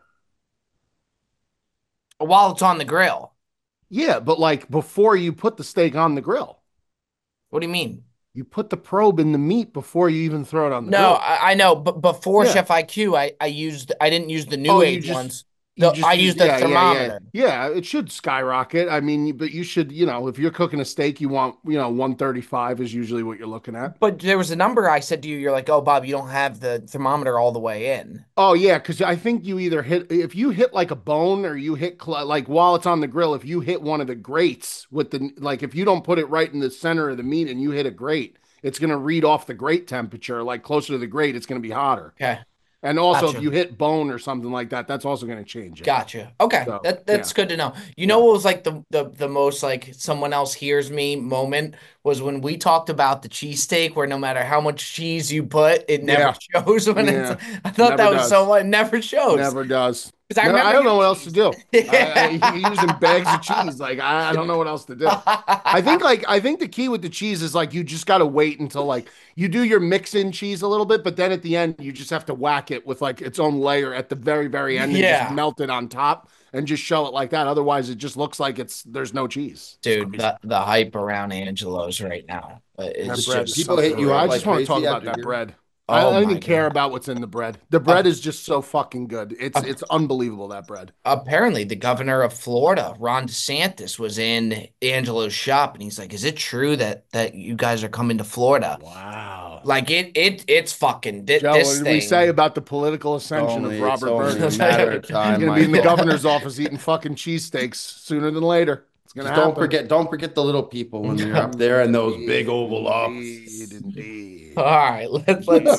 while it's on the grill? Yeah, but like before you put the steak on the grill, What do you mean? you put the probe in the meat before you even throw it on the No, grill. I, I know, but before Yeah. Chef I Q, I, I used I didn't use the new Oh, you age just- ones. You The- I use- used the yeah, yeah, yeah. thermometer. Yeah, it should skyrocket. I mean, but you should, you know, if you're cooking a steak, you want, you know, one thirty-five is usually what you're looking at. But there was a number I said to you. You're like, oh, Bob, you don't have the thermometer all the way in. Oh yeah, because I think you either hit if you hit like a bone or you hit cl- like while it's on the grill. If you hit one of the grates with the like, if you don't put it right in the center of the meat and you hit a grate, it's gonna read off the grate temperature. Like closer to the grate, it's gonna be hotter. Okay. And also, Gotcha. if you hit bone or something like that, that's also gonna change it. Gotcha. Okay. So, that that's yeah. good to know. You know what was like the, the the most like someone else hears me moment was when we talked about the cheesesteak where no matter how much cheese you put, it never shows when Yeah. it's I thought that Never was does. so it never shows. Never does. 'Cause I No, remember I don't your know what else to do. cheese. I, I, you're using bags of cheese. Like I, I don't know what else to do. I think like I think the key with the cheese is like you just got to wait until like you do your mix in cheese a little bit, but then at the end you just have to whack it with like its own layer at the very very end and Yeah. just melt it on top and just show it like that. Otherwise, it just looks like it's there's no cheese. It's Dude, crazy. the, the hype around Angelo's right now. uh, That It's bread just is People hit something you real. up I like just want to talk crazy about after that your- bread. Oh I don't my even care God. about what's in the bread. The bread Uh, is just so fucking good. It's uh, it's unbelievable, that bread. Apparently the governor of Florida, Ron DeSantis, was in Angelo's shop and he's like, "Is it true that that you guys are coming to Florida?" Wow. Like it it it's fucking thi- Joe, this what did thing. we say about the political ascension Only- of Robert it's only Berger? a matter of time. He's gonna be in the Michael. governor's office eating fucking cheesesteaks sooner than later. It's gonna Just happen. don't forget, don't forget the little people when you're up there in those big oval Indeed, offices. indeed. All right, let, let's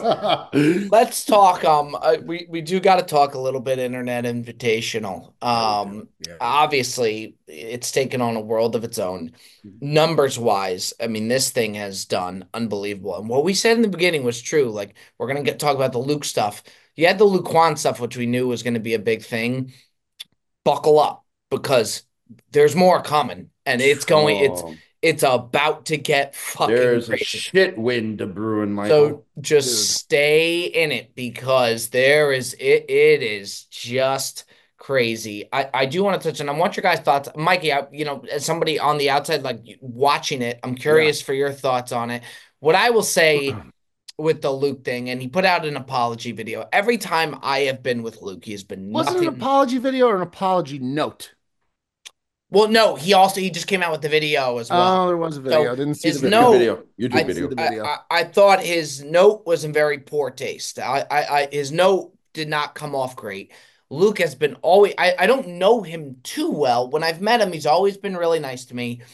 let's talk. Um, uh, we we do got to talk a little bit Internet Invitational. Um, Yeah. obviously, it's taken on a world of its own. Numbers wise, I mean, this thing has done unbelievable. And what we said in the beginning was true. Like, we're gonna get talk about the Luke stuff. You had the Luquan stuff, which we knew was going to be a big thing. Buckle up because there's more coming, and it's going. It's Oh, it's about to get fucking there's a crazy. shit wind to brewing, So Michael. just Dude. stay in it because there is it it is just crazy. I I do want to touch on. I want your guys' thoughts, Mikey. I, you know, as somebody on the outside, like watching it, I'm curious for your thoughts on it. What I will say with the Luke thing, and he put out an apology video. Every time I have been with Luke, he has been Was it nothing. an apology video or an apology note? Well, no, he also he just came out with the video as well. Oh, there was a video. I didn't see his the video. note- video. YouTube I- video. the I, video. I, I thought his note was in very poor taste. I, I, I his note did not come off great. Luke has been always I, I don't know him too well. When I've met him, he's always been really nice to me.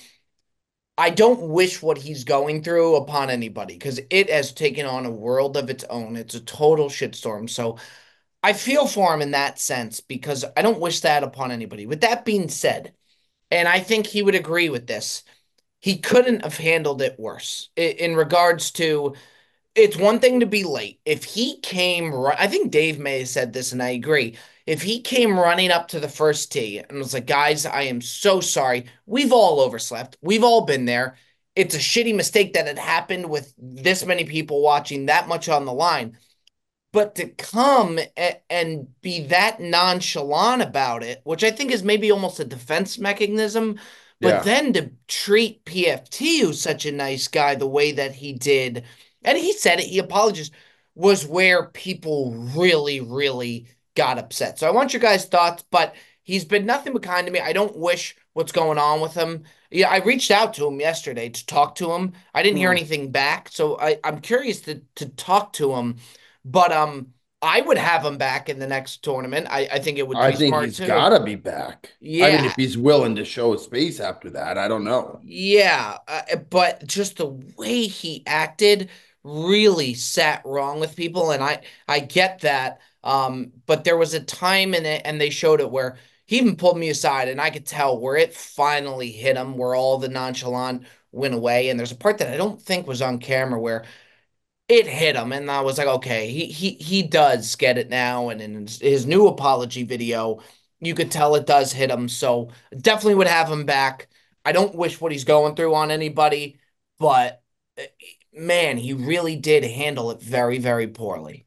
I don't wish what he's going through upon anybody because it has taken on a world of its own. It's a total shitstorm. So I feel for him in that sense because I don't wish that upon anybody. With that being said, and I think he would agree with this, he couldn't have handled it worse I- in regards to it's one thing to be late. If he came, ru- I think Dave May said this, and I agree. If he came running up to the first tee and was like, guys, I am so sorry. We've all overslept. We've all been there. it's a shitty mistake that had happened with this many people watching, that much on the line. But to come a- and be that nonchalant about it, which I think is maybe almost a defense mechanism, but Yeah. then to treat P F T, who's such a nice guy, the way that he did, and he said it, he apologized, was where people really, really got upset. So I want your guys' thoughts, but he's been nothing but kind to me. I don't wish what's going on with him. Yeah, I reached out to him yesterday to talk to him. I didn't hear Mm. anything back, so I, I'm curious to to talk to him. But um, I would have him back in the next tournament. I, I think it would I be think smart he's too. gotta be back. I mean, Yeah, if he's willing to show his face after that, I don't know. yeah. Uh, but just the way he acted really sat wrong with people, and I I get that. Um, but there was a time in it, and they showed it where he even pulled me aside, and I could tell where it finally hit him, where all the nonchalant went away. And there's a part that I don't think was on camera where it hit him, and I was like, okay, he he he does get it now, and in his, his new apology video, you could tell it does hit him. So definitely would have him back. I don't wish what he's going through on anybody, but eh, man, he really did handle it very, very poorly.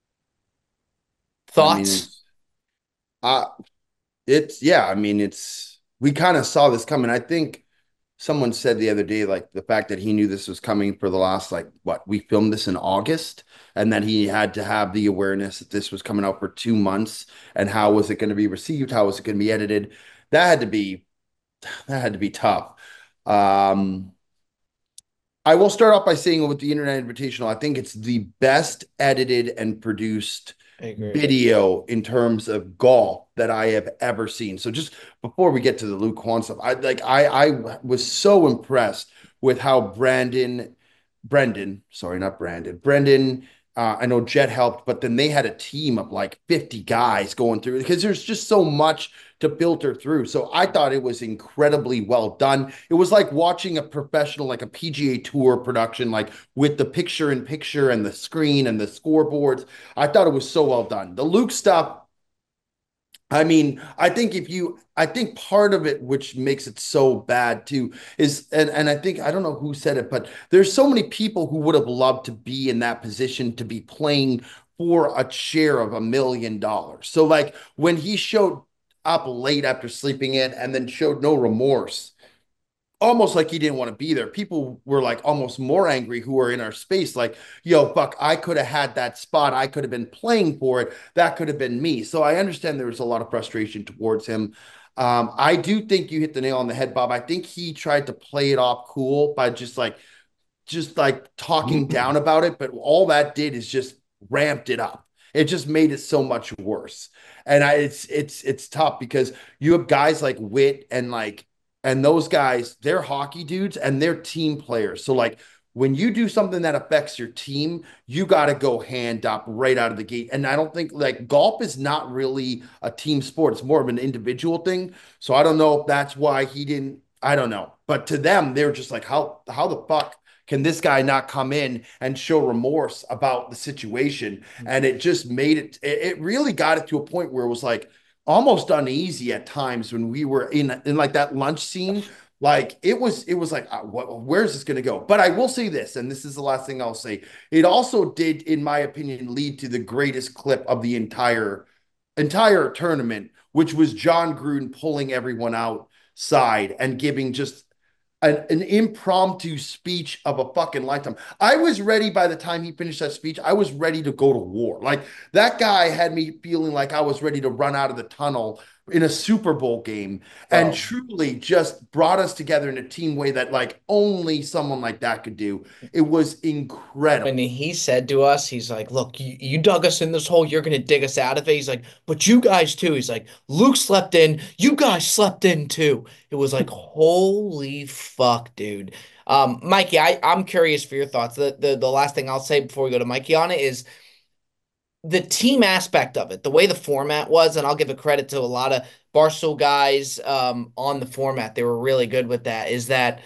I mean, Thoughts? it's uh it's yeah, I mean, it's we kind of saw this coming. I think someone said the other day, like the fact that he knew this was coming for the last, like, what, we filmed this in August, and that he had to have the awareness that this was coming out for two months, and how was it going to be received? How was it going to be edited? That had to be that had to be tough. Um, I will start off by saying with the Internet Invitational, I think it's the best edited and produced I agree. video in terms of golf that I have ever seen. So just before we get to the Luke Quan stuff, I like I I was so impressed with how Brandon, Brendan, sorry, not Brandon, Brendan. Uh, I know Jet helped, but then they had a team of like fifty guys going through because there's just so much to filter through. So I thought it was incredibly well done. It was like watching a professional, like a P G A Tour production, like with the picture in picture and the screen and the scoreboards. I thought it was so well done. The Luke stuff, I mean, I think if you, I think part of it, which makes it so bad too, is, and and I think I don't know who said it, but there's so many people who would have loved to be in that position to be playing for a share of a million dollars. So like when he showed up late after sleeping in and then showed no remorse, almost like he didn't want to be there. People were like almost more angry who were in our space, like, yo, fuck, I could have had that spot. I could have been playing for it. That could have been me. So I understand there was a lot of frustration towards him. Um, I do think you hit the nail on the head, Bob. I think he tried to play it off cool by just like just like talking down about it, but all that did is just ramped it up. It just made it so much worse. And I, it's it's it's tough because you have guys like Witt and like and those guys, they're hockey dudes and they're team players. So like when you do something that affects your team, you got to go hand up right out of the gate. And I don't think like golf is not really a team sport. It's more of an individual thing. So I don't know if that's why he didn't. I don't know. But to them, they're just like, how how the fuck can this guy not come in and show remorse about the situation? And it just made it, it really got it to a point where it was like almost uneasy at times when we were in, in like that lunch scene. Like it was, it was like, uh, what, where's this going to go? But I will say this, and this is the last thing I'll say. It also did, in my opinion, lead to the greatest clip of the entire, entire tournament, which was John Gruden pulling everyone outside and giving just an, an impromptu speech of a fucking lifetime. I was ready by the time he finished that speech. I was ready to go to war. Like that guy had me feeling like I was ready to run out of the tunnel in a Super Bowl game and Bro. truly just brought us together in a team way that like only someone like that could do. It was incredible. When he said to us, he's like, look, you, you dug us in this hole. You're going to dig us out of it. He's like, but you guys too. He's like, Luke slept in. You guys slept in too. It was like, holy fuck, dude. Um, Mikey, I, I'm curious for your thoughts. The, the, the last thing I'll say before we go to Mikey on it is the team aspect of it, the way the format was, and I'll give a credit to a lot of Barstool guys um, on the format. They were really good with that, is that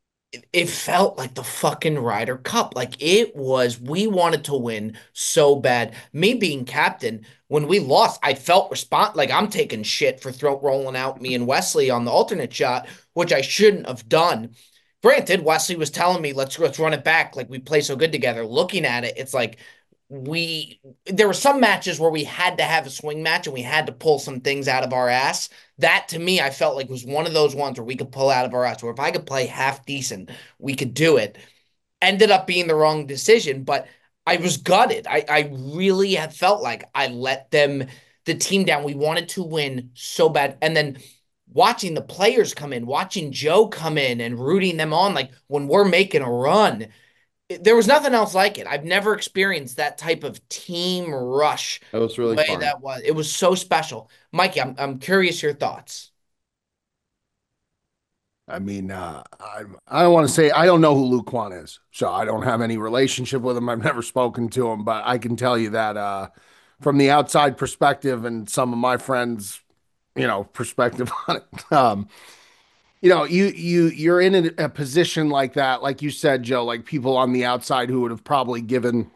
it felt like the fucking Ryder Cup. Like it was, we wanted to win so bad. Me being captain, when we lost, I felt respond like I'm taking shit for throat rolling out me and Wesley on the alternate shot, which I shouldn't have done. granted, Wesley was telling me let's let's run it back. Like we play so good together. Looking at it, it's like we there were some matches where we had to have a swing match and we had to pull some things out of our ass. That to me, I felt like was one of those ones where we could pull out of our ass. Where if I could play half decent, we could do it. Ended up being the wrong decision, but I was gutted. I, I really had felt like I let them the team down. We wanted to win so bad. And then watching the players come in, watching Joe come in and rooting them on, like when we're making a run, it- there was nothing else like it. I've never experienced that type of team rush That was the really way fun. that was. It was so special. Mikey, I'm I'm curious your thoughts. I mean, uh, I I don't want to say I don't know who Luke Kwan is, so I don't have any relationship with him. I've never spoken to him, but I can tell you that uh, from the outside perspective and some of my friends, you know, perspective on it, um, you know, you you you're in a, a position like that, like you said, Joe, like people on the outside who would have probably given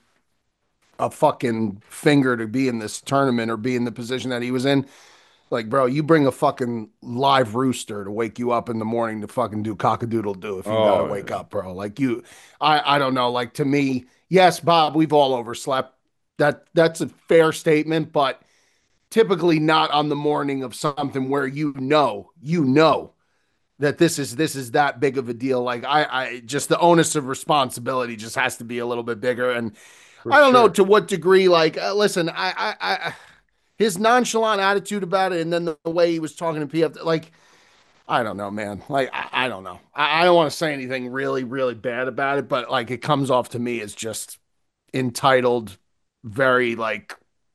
a fucking finger to be in this tournament or be in the position that he was in. Like, bro, you bring a fucking live rooster to wake you up in the morning to fucking do cockadoodle do if you gotta Oh, wake yeah. up, bro. Like you, I, I don't know. Like to me, yes, Bob, we've all overslept. That that's a fair statement, but typically not on the morning of something where you know, you know that this is this is that big of a deal. Like I, I just the onus of responsibility just has to be a little bit bigger. And For I don't know sure. to what degree. Like, uh, listen, I, I, I his nonchalant attitude about it, and then the, the way he was talking to P F, like, I don't know, man. Like, I, I don't know. I, I don't want to say anything really, really bad about it, but like, it comes off to me as just entitled, very like,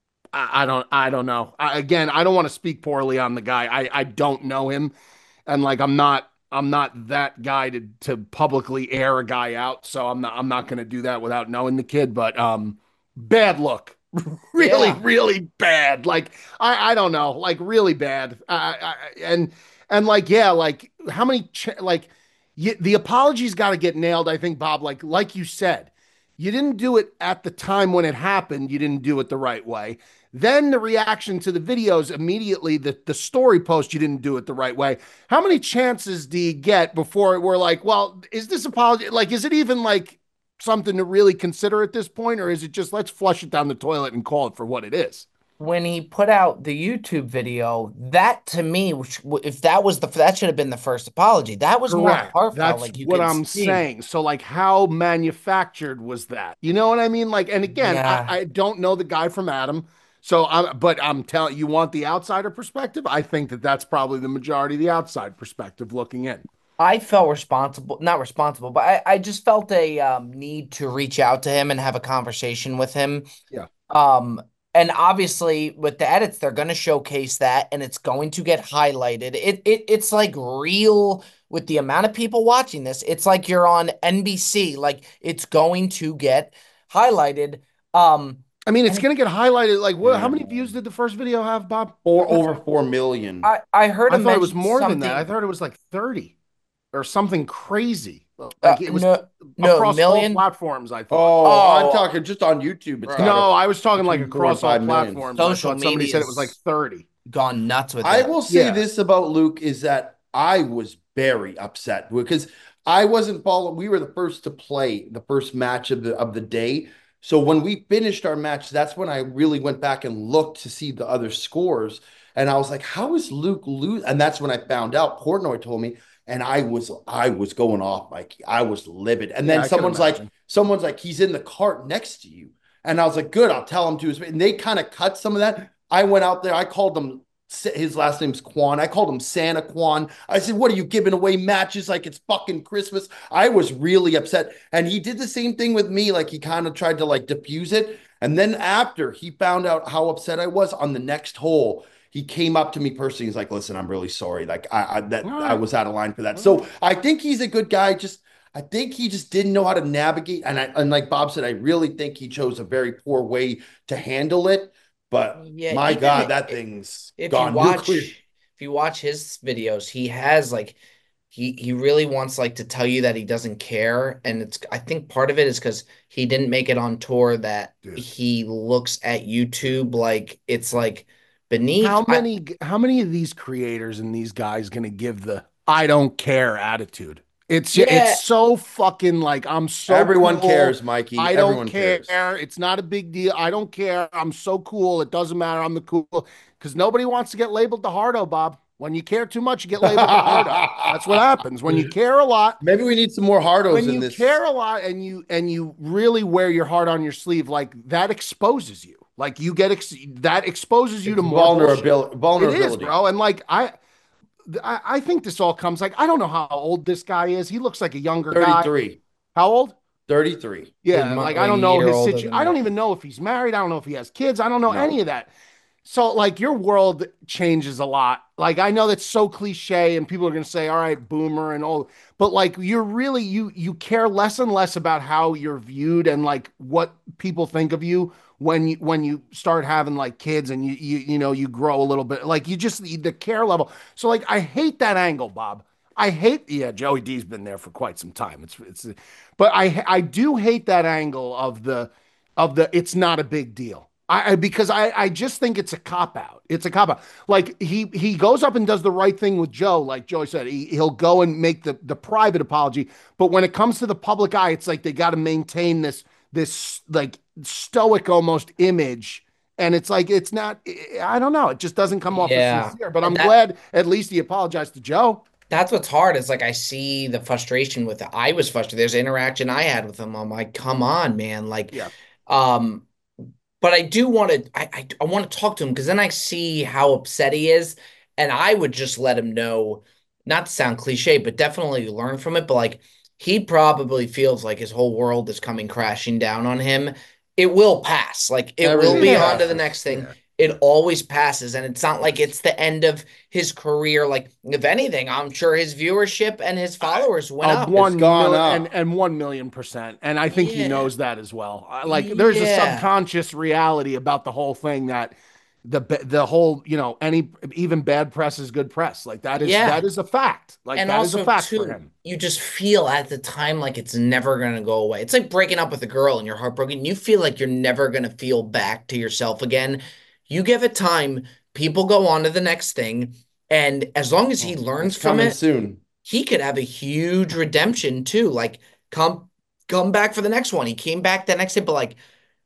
I, I don't, I don't know. I, again, I don't want to speak poorly on the guy. I, I don't know him, and like, I'm not. I'm not that guy to to publicly air a guy out, so I'm not I'm not going to do that without knowing the kid. But um, bad look, really, Yeah. really bad. Like I, I don't know, like really bad. I, I, and and like yeah, like how many ch- like you, the apologies got to get nailed. I think Bob, like like you said, you didn't do it at the time when it happened. You didn't do it the right way. Then the reaction to the videos immediately, the the story post, you didn't do it the right way. How many chances do you get before we're like, well, is this apology like is it even like something to really consider at this point, or is it just let's flush it down the toilet and call it for what it is? When he put out the YouTube video, that to me, which, if that was the that should have been the first apology. That was more Correct. heartfelt, That's like you what could I'm see. saying. So, like, how manufactured was that? You know what I mean? Like, and again, I, Yeah, I don't know the guy from Adam. So, I'm, but I'm telling you, want the outsider perspective? I think that that's probably the majority of the outside perspective looking in. I felt responsible, not responsible, but I, I just felt a um, need to reach out to him and have a conversation with him. Yeah. Um, and obviously with the edits, they're going to showcase that and it's going to get highlighted. It, it it's like real with the amount of people watching this. It's like you're on N B C, like it's going to get highlighted. Um, I mean, it's and going to get highlighted. Like, what? How Yeah. many views did the first video have, Bob? Or over four million. I, I heard I him thought it was mention more than that. I something. thought it was like thirty or something crazy. Uh, Like, it was no, no, across all million. platforms, I thought. Oh, I'm Oh, talking just on YouTube. It's right. got No, a, I was talking like between four and across all five million. platforms. I Social thought somebody said it was like media's thirty. gone nuts with I it. will say Yeah. this about Luke is that I was very upset because I wasn't following. We were the first to play the first match of the of the day. So when we finished our match, that's when I really went back and looked to see the other scores. And I was like, how is Luke lose? And that's when I found out. Portnoy told me, and I was I was going off like I was livid. And Yeah, then I can someone's like, imagine. someone's like, he's in the cart next to you. And I was like, good, I'll tell him to his. And they kind of cut some of that. I went out there, I called him, his last name's Quan. I called him Santa Quan. I said, what are you giving away matches like it's fucking Christmas? I was really upset. And he did the same thing with me. Like he kind of tried to like diffuse it. And then after he found out how upset I was on the next hole, he came up to me personally. He's like, listen, I'm really sorry. Like I, I that All I right. was out of line for that. All So right. I think he's a good guy. Just I think he just didn't know how to navigate. And I and like Bob said, I really think he chose a very poor way to handle it. But Yeah, my even God, that i- thing's if you gone nuclear. watch if you watch his videos, he has like he he really wants like to tell you that he doesn't care, and it's I think part of it is because he didn't make it on tour that Dude. he looks at YouTube like it's like beneath. How I, many how many of these creators and these guys going to give the I don't care attitude? It's it's Yeah, so fucking like I'm so Everyone cool. cares, Mikey. I don't Everyone care. cares. It's not a big deal. I don't care. I'm so cool. It doesn't matter. I'm the cool because nobody wants to get labeled the hardo, Bob. When you care too much, you get labeled the hardo. That's what happens. When you care a lot, Maybe we need some more hardos when in you this. care a lot and you and you really wear your heart on your sleeve, like that exposes you. Like you get ex- that exposes you It's to more bullshit. vulnerability. It is, Vulnerability. bro. And like I I, I think this all comes like I don't know how old this guy is. He looks like a younger guy. thirty-three. How old? thirty-three. a, Yeah, mo- like I a don't know year his older situation. than I don't me. even know if he's married. I don't know if he has kids. I don't know any No. of that. So like your world changes a lot. Like I know that's so cliche and people are going to say all right, boomer and all, but like you're really you you care less and less about how you're viewed and like what people think of you when you when you start having like kids and you you you know you grow a little bit. Like you just the care level. So like I hate that angle, Bob. I hate yeah, Joey D's been there for quite some time. It's it's but I I do hate that angle of the of the it's not a big deal. I, I because I I just think it's a cop out. It's a cop out. Like he he goes up and does the right thing with Joe. Like Joey said, he he'll go and make the the private apology. But when it comes to the public eye, it's like they got to maintain this this like stoic almost image. And it's like it's not. I don't know. It just doesn't come off as Yeah, sincere. But and I'm that glad at least he apologized to Joe. that's what's hard is like I see the frustration with it. I was frustrated. There's interaction I had with him. I'm like, come on, man. Like, Yeah. um, but I do want to I, I I want to talk to him because then I see how upset he is, and I would just let him know, not to sound cliche, but definitely learn from it. But like he probably feels like his whole world is coming crashing down on him. It will pass. Like it will Everything be on to the Yeah. next passes. thing. Yeah. It always passes, and it's not like Yes. it's the end of his career. Like if anything, I'm sure his viewership and his I, followers went of up. It's one gone million and up. and one million percent, and I think he Yeah, knows that as well. I- Like there's a yeah, subconscious reality about the whole thing that the the whole you know any even bad press is good press. Like that is yeah. that is a fact. Like And that is a also, fact for too, him. you just feel at the time like it's never going to go away. It's like breaking up with a girl and you're heartbroken. You feel like you're never going to feel back to yourself again. You give it time, people go on to the next thing. And as long as he Oh, learns it's from coming it, soon. he could have a huge redemption too. Like come come back for the next one. He came back the next day, but like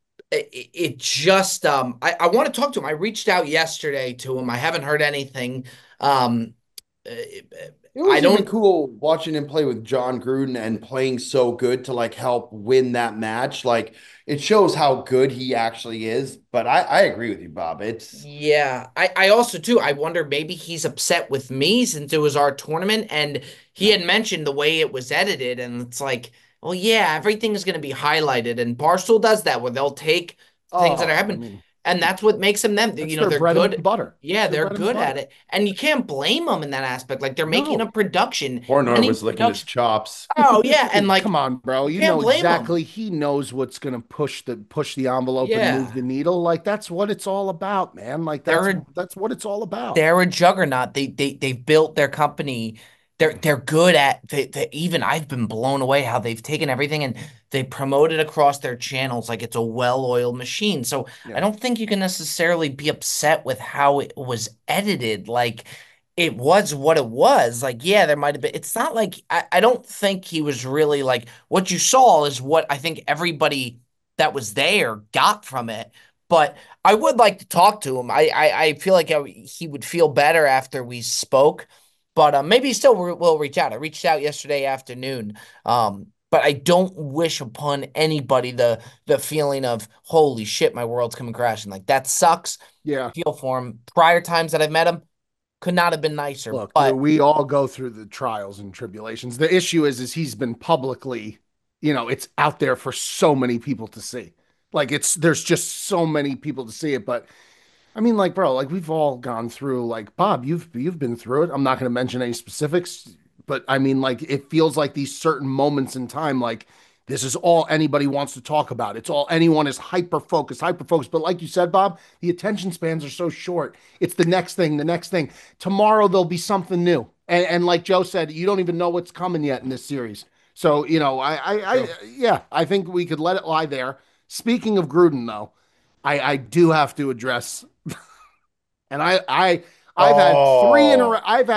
it, it just um I, I want to talk to him. I reached out yesterday to him. I haven't heard anything. Um uh, It I was even don't cool watching him play with John Gruden and playing so good to like help win that match. Like it shows how good he actually is. But I, I agree with you, Bob. It's Yeah, I, I also too, I wonder maybe he's upset with me since it was our tournament and he no. had mentioned the way it was edited and it's like, well, yeah, everything is going to be highlighted and Barstool does that where they'll take things that are Oh, I happening mean, and that's what makes them them. that's You know, their they're bread and good. butter. Yeah, It's their they're bread and good at butter. it and you can't blame them in that aspect. Like they're making No, a production, Horner any was licking his production. chops. Oh yeah, and dude, like come on, bro. you You can't know blame them. exactly. He knows what's gonna push the push the envelope and move Yeah, the needle. Like that's what it's all about, man. Like that's they're that's what it's all about. they're a juggernaut. They they they've built their company. They're they're good at they, they even I've been blown away how they've taken everything and they promote it across their channels like it's a well-oiled machine. So I Yeah. don't think you can necessarily be upset with how it was edited. Like it was what it was. Like, yeah, there might have been it's not like I, I don't think he was really like what you saw is what I think everybody that was there got from it. But I would like to talk to him. I I, I feel like I, he would feel better after we spoke, but uh, maybe he still re- will reach out. I reached out yesterday afternoon, um, but I don't wish upon anybody the the feeling of holy shit, my world's coming crashing. Like that sucks. Yeah. Feel for him. Prior times that I've met him could not have been nicer. Look, But we all go through the trials and tribulations. The issue is, is he's been publicly, you know, it's out there for so many people to see. Like it's there's just so many people to see it. But I mean, like, bro, like we've all gone through. Like Bob, you've you've been through it. I'm not going to mention any specifics, but I mean, like, it feels like these certain moments in time, like this is all anybody wants to talk about. It's all anyone is hyper focused, hyper focused. But like you said, Bob, the attention spans are so short. It's the next thing, the next thing. Tomorrow there'll be something new, and and like Joe said, you don't even know what's coming yet in this series. So you know, I I, I true. yeah, I think we could let it lie there. Speaking of Gruden, though. I, I do have to address and I I I've had three in a Oh, row. I've had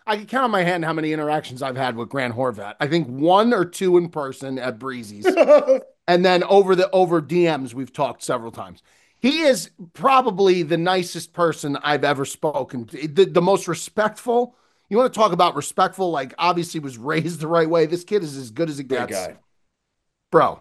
I can count on my hand how many interactions I've had with Grant Horvat. I think one or two in person at Breezy's, and then over the over D Ms we've talked several times. He is probably the nicest person I've ever spoken to. The, the most respectful. You want to talk about respectful? Like, obviously was raised the right way. This kid is as good as it Great gets, guy. bro.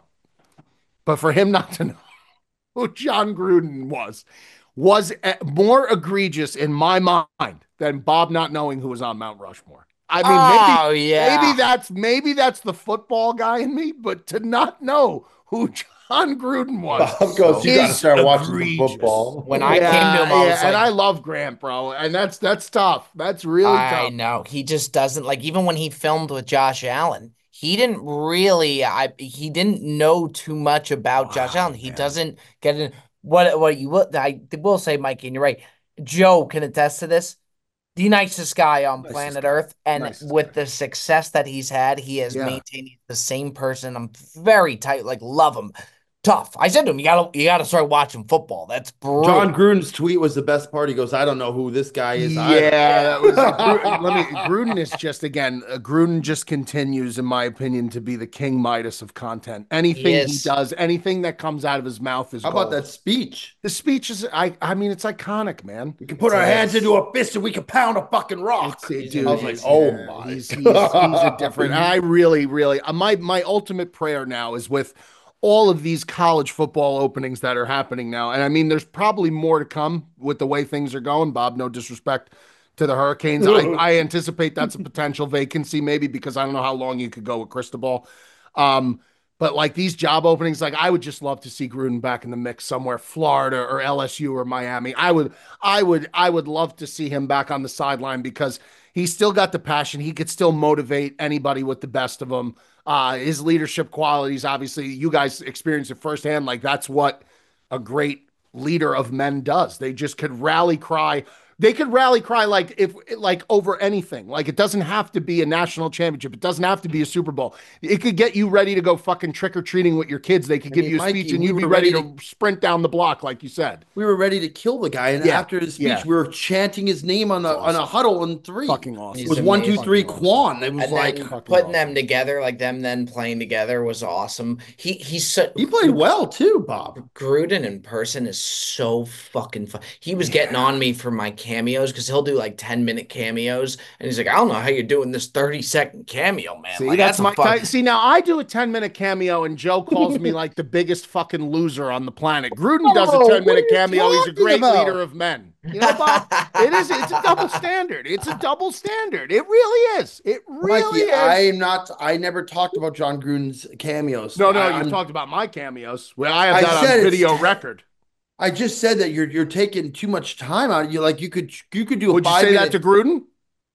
But for him not to know who John Gruden was, was more egregious in my mind than Bob not knowing who was on Mount Rushmore. I mean, Oh, maybe, yeah. maybe that's maybe that's the football guy in me, but to not know who John Gruden was, Bob goes, you got to is start watching some egregious. football. When I yeah, came to him, I yeah, was and like, I love Grant, bro, and that's that's tough. That's really I tough. know. He just doesn't like, even when he filmed with Josh Allen, he didn't really I he didn't know too much about Josh Wow, Allen. He man. doesn't get in what what you will I will say, Mikey, and you're right. Joe can attest to this. The nicest guy on Nicest planet guy. Earth. And Nicest with guy. the success that he's had, he has Yeah. maintained the same person. I'm very tight, like love him. Tough. I said to him, you gotta you gotta start watching football. That's brutal. John Gruden's tweet was the best part. He goes, I don't know who this guy is. either." Yeah, that was. Gru- let me. Gruden is just again. Uh, Gruden just continues, in my opinion, to be the King Midas of content. Anything he, is. does, anything that comes out of his mouth is. How about gold. that speech? The speech is. I. I mean, it's iconic, man. We can put It's our nice. hands into a fist and we can pound a fucking rock. It's, it, He's dude, I was like, it's- oh yeah, my. He's, he's, he's a different. I really, really. Uh, my my ultimate prayer now is with all of these college football openings that are happening now. And I mean, there's probably more to come with the way things are going. Bob, no disrespect to the Hurricanes. I, I anticipate that's a potential vacancy, maybe because I don't know how long you could go with Cristobal. Um, but like these job openings, like I would just love to see Gruden back in the mix somewhere, Florida or L S U or Miami. I would, I would, I would love to see him back on the sideline because he's still got the passion. He could still motivate anybody with the best of them. Uh, his leadership qualities, obviously, you guys experience it firsthand. Like that's what a great leader of men does. They just could rally cry. They could rally cry like if like over anything. Like it doesn't have to be a national championship. It doesn't have to be a Super Bowl. It could get you ready to go fucking trick or treating with your kids. They could I give mean, you a Mikey, speech and we you'd be were ready, ready to, sprint down the block, like you said. We were ready to kill the guy, and Yeah. after his speech, Yeah. we were chanting his name on a That's on a awesome. huddle in three. Fucking awesome. It He's was one, two, amazing. three, Fucking Quan. It was And like then fucking putting awesome. them together, like them then playing together, was awesome. He he's so he played well too, Bob. Gruden in person is so fucking fun. He was getting on me for my cameos because he'll do like ten minute cameos, and he's like, I don't know how you're doing this thirty second cameo, man. See, like, that's, a my fun- type. See, now I do a ten minute cameo, and Joe calls me like the biggest fucking loser on the planet. Gruden does a Oh, ten minute what are you cameo. He's a talking great about? leader of men. You know, Bob? It is. It's a double standard. It's a double standard. It really is. It really Mikey, is. I am not. I never talked about John Gruden's cameos. no, no, I, you've I'm- talked about my cameos. Well, I have I that said on it's video ten- record. I just said that you're you're taking too much time out. You like you could you could do a Would you five say minute. that to Gruden?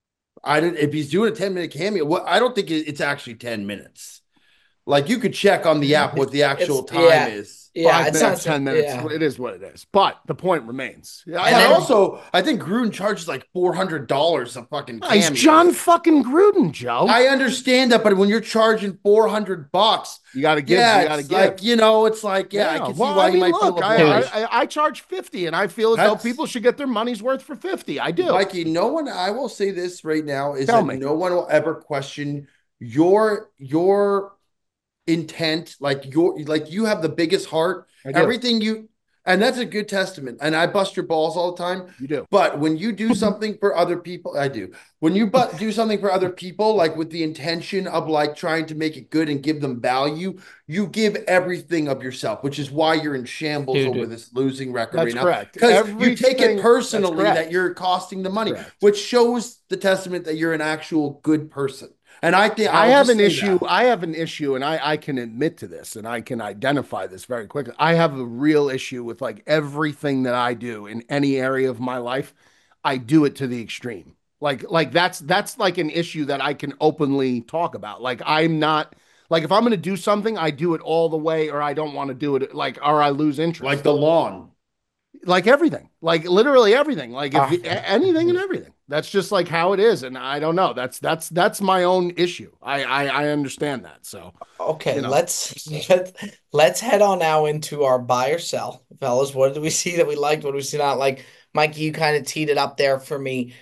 I didn't. If he's doing a ten minute cameo, what I don't think it- it's actually ten minutes. Like you could check on the app what the actual It's- time yeah. is. Yeah, Five it's minutes, not ten minutes. Yeah. It is what it is. But the point remains. I- And And then- also, I think Gruden charges like four hundred dollars a fucking cameo. He's John fucking Gruden, Joe. I understand that, but when you're charging four hundred bucks, you got to give. yeah, you got to it's give. like you know, it's like yeah, I can see well, why I mean, you might look, feel I, obliged. I, I, I charge fifty, and I feel as though That's- people should get their money's worth for fifty. I do. Mikey, no one. I will say this right now is Tell that me. no one will ever question your your intent. Like your like you have the biggest heart. I do. Everything you, and that's a good testament. And I bust your balls all the time. You do. But when you do something for other people, I do. When you but do something for other people, like with the intention of like trying to make it good and give them value, you give everything of yourself, which is why you're in shambles Dude, over dude. this losing record That's right now. correct. Because you take Everything- it personally that's correct. that you're costing the money, Correct. which shows the testament that you're an actual good person. And I think I I'll have just an say issue. that. I have an issue, and I, I can admit to this, and I can identify this very quickly. I have a real issue with like everything that I do in any area of my life. I do it to the extreme. Like, like that's that's like an issue that I can openly talk about. Like, I'm not like if I'm going to do something, I do it all the way, or I don't want to do it. Like, or I lose interest. Like the lawn. like everything, like literally everything, like if Ah. a- anything and everything. That's just like how it is, and I don't know. That's that's that's my own issue. I I, I understand that. So Okay, You know. let's let's let's head on now into our buy or sell, fellas. What did we see that we liked? What did we see not like? Mikey, you kind of teed it up there for me.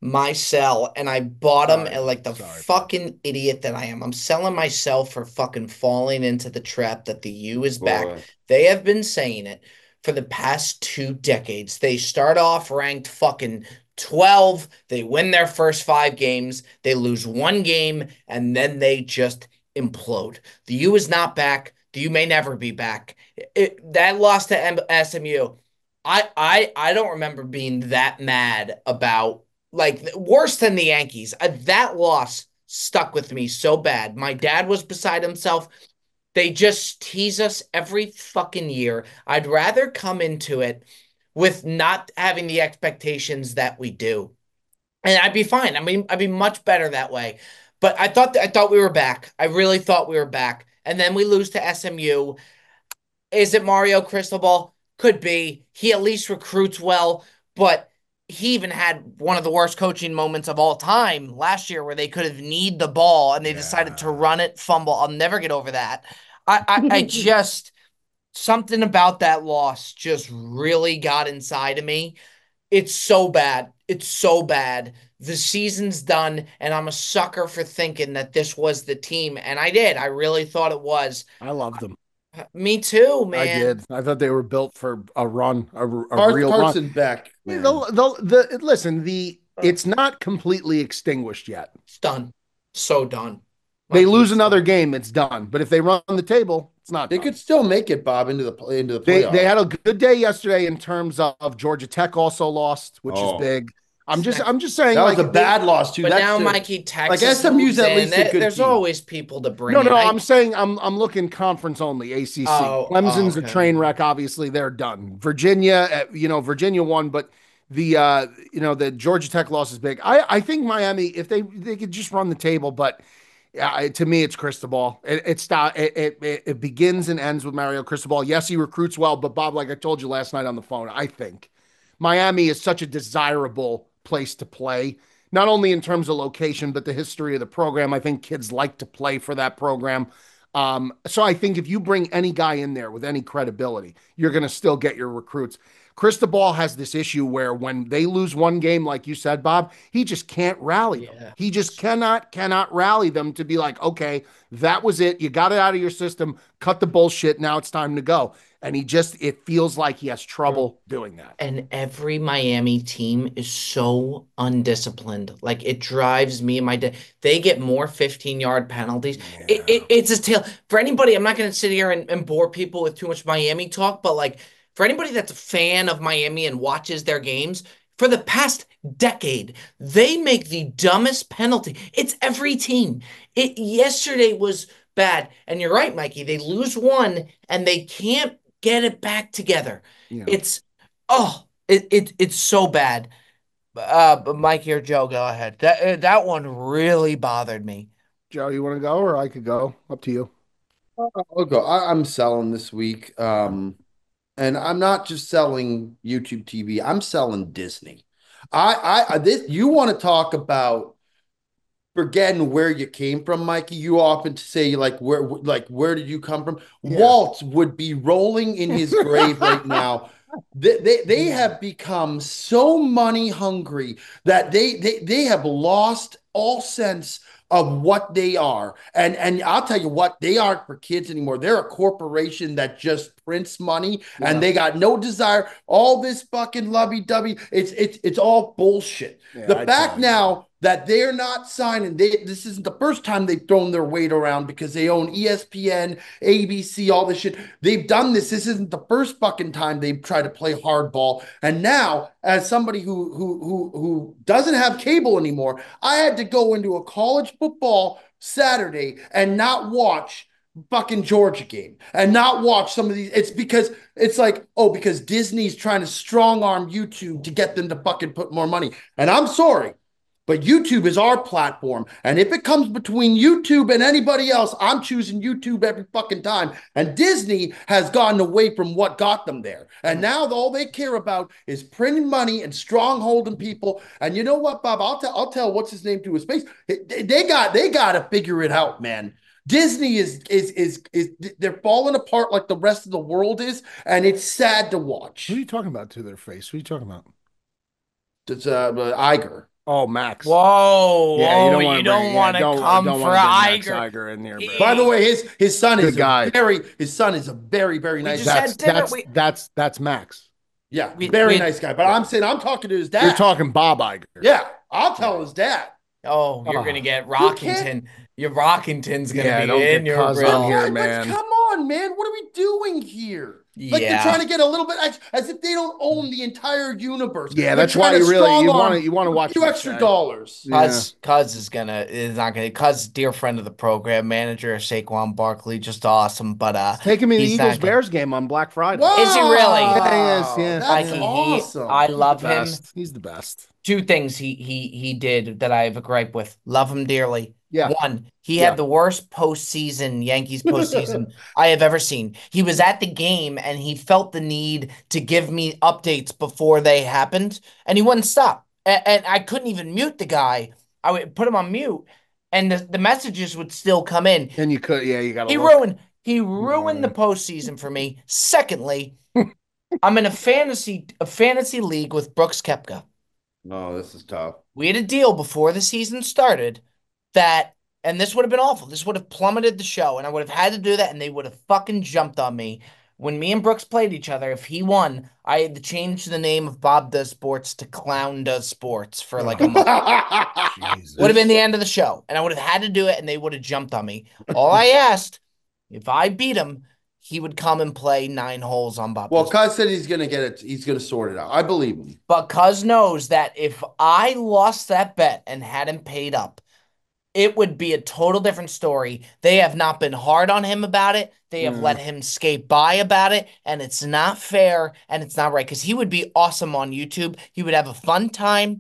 my sell and I bought them Sorry. and like the Sorry, fucking idiot that I am. I'm selling myself for fucking falling into the trap that the U is back. Boy. They have been saying it for the past two decades. They start off ranked fucking twelve. They win their first five games. They lose one game and then they just implode. The U is not back. The U may never be back. It, that loss to M- S M U. I, I I don't remember being that mad about like worse than the Yankees. Uh, that loss stuck with me so bad. My dad was beside himself. They just tease us every fucking year. I'd rather come into it with not having the expectations that we do. And I'd be fine. I mean, I'd be much better that way. But I thought I thought we were back. I really thought we were back. And then we lose to S M U. Is it Mario Cristobal? Could be. He at least recruits well, but he even had one of the worst coaching moments of all time last year where they could have kneed the ball and they yeah. decided to run it, fumble. I'll never get over that. I, I, I just, something about that loss just really got inside of me. It's so bad. It's so bad. The season's done, and I'm a sucker for thinking that this was the team. And I did. I really thought it was. I love them. Me too, man. I did. I thought they were built for a run, a, a Car- real Carson run. Beck. Man. The, the, the, listen, the it's not completely extinguished yet. It's done. So done. They lose another game, it's done. But if they run the table, it's not They done. could still make it, Bob, into the into the They playoffs. they had a good day yesterday in terms of Georgia Tech also lost, which Oh. is big. I'm just I'm just saying that like, was a bad they, loss too. But That's now just, Mikey Texas like S M U's at in. least a good There's team. always people to bring No, in. no, I, I'm saying I'm I'm looking conference only, A C C. Oh, Clemson's oh, okay. a train wreck, obviously they're done. Virginia, uh, you know, Virginia won, but the uh, you know, the Georgia Tech loss is big. I I think Miami, if they they could just run the table, but uh, to me, it's Cristobal. It it, stop, it it it begins and ends with Mario Cristobal. Yes, he recruits well, but Bob, like I told you last night on the phone, I think Miami is such a desirable place to play, not only in terms of location, but the history of the program. I think kids like to play for that program. Um, so I think if you bring any guy in there with any credibility, you're going to still get your recruits. Cristobal has this issue where when they lose one game, like you said, Bob, he just can't rally them. Yeah. He just cannot, cannot rally them to be like, okay, that was it. You got it out of your system. Cut the bullshit. Now it's time to go. And he just, it feels like he has trouble doing that. And every Miami team is so undisciplined. Like it drives me and my dad. They get more fifteen-yard penalties. Yeah. It, it, it's a tale. For anybody, I'm not going to sit here and, and bore people with too much Miami talk, but like for anybody that's a fan of Miami and watches their games, for the past decade, they make the dumbest penalty. It's every team. It yesterday was bad. And you're right, Mikey. They lose one and they can't get it back together. Yeah. It's oh, it, it it's so bad. Uh, but Mikey or Joe, go ahead. That that one really bothered me. Joe, you want to go or I could go? Up to you. I'll go. I, I'm selling this week. Um, and I'm not just selling YouTube T V. I'm selling Disney. I, I, this, you want to talk about forgetting where you came from, Mikey? You often say like, where, like, where did you come from? Yeah. Walt would be rolling in his grave right now. They, they, they have become so money hungry that they, they, they have lost all sense of what they are. And and I'll tell you what, they aren't for kids anymore. They're a corporation that just prints money yeah. and they got no desire. All this fucking lovey-dovey, it's it's it's all bullshit. Yeah, the I'd fact now that they're not signing, they this isn't the first time they've thrown their weight around because they own E S P N, A B C, all this shit. They've done this. This isn't the first fucking time they've tried to play hardball. And now, as somebody who who who who doesn't have cable anymore, I had to go into a college football Saturday and not watch fucking Georgia game and not watch some of these. It's because it's like, oh, because Disney's trying to strong arm YouTube to get them to fucking put more money. And I'm sorry, but YouTube is our platform. And if it comes between YouTube and anybody else, I'm choosing YouTube every fucking time. And Disney has gotten away from what got them there. And now all they care about is printing money and strongholding people. And you know what, Bob? I'll tell I'll tell what's his name to his face. They got they got to figure it out, man. Disney is is is is they're falling apart like the rest of the world is, and it's sad to watch. Who are you talking about to their face? Who are you talking about? It's uh Iger. Oh, Max. Whoa, Yeah, whoa, you don't want to you don't bring. want Yeah, to don't come don't for want to bring Max Iger. Iger in here. But By the way, his his son is Good guy. a very his son is a very very We nice just guy. had that's dinner. that's We that's that's Max. Yeah, we- very we- nice guy. But I'm saying I'm talking to his dad. You're talking Bob Iger. Yeah, I'll tell his dad. oh, you're Oh, gonna get you can't- Rockington. Your Rockington's gonna Yeah, be don't in get your Cuz on grill. here, But man. come on, man. What are we doing here? Like they're Yeah. trying to get a little bit ex- as if they don't own the entire universe. Yeah, They're that's why trying you to really you strong want to arm you want to a watch few this extra guy. dollars. Yeah. Cuz Cuz is gonna is not gonna Cuz dear friend of the program, manager Saquon Barkley, just awesome. But uh Take him in the he's not Eagles gonna- Bears game on Black Friday. Wow, Is he really? Yeah, he is, yeah. That's Mikey, he- awesome. I He's love the him. best. He's the best. Two things he he he did that I have a gripe with. Love him dearly. Yeah. One, he Yeah. had the worst postseason, Yankees postseason I have ever seen. He was at the game and he felt the need to give me updates before they happened, and he wouldn't stop. And, and I couldn't even mute the guy. I would put him on mute, and the, the messages would still come in. And you could, yeah, you got to. He look. ruined he ruined the postseason for me. Secondly, I'm in a fantasy a fantasy league with Brooks Koepka. Oh, this is tough. We had a deal before the season started that, and this would have been awful. This would have plummeted the show, and I would have had to do that, and they would have fucking jumped on me. When me and Brooks played each other, if he won, I had to change the name of Bob Does Sports to Clown Does Sports for like a month. Jesus. Would have been the end of the show, and I would have had to do it, and they would have jumped on me. All I asked, if I beat him, he would come and play nine holes on Bob. Well, Does Cuz said he's gonna get it. He's gonna sort it out. I believe him. But Cuz knows that if I lost that bet and hadn't paid up, it would be a total different story. They have not been hard on him about it. They have Mm. let him skate by about it, and it's not fair and it's not right because he would be awesome on YouTube. He would have a fun time.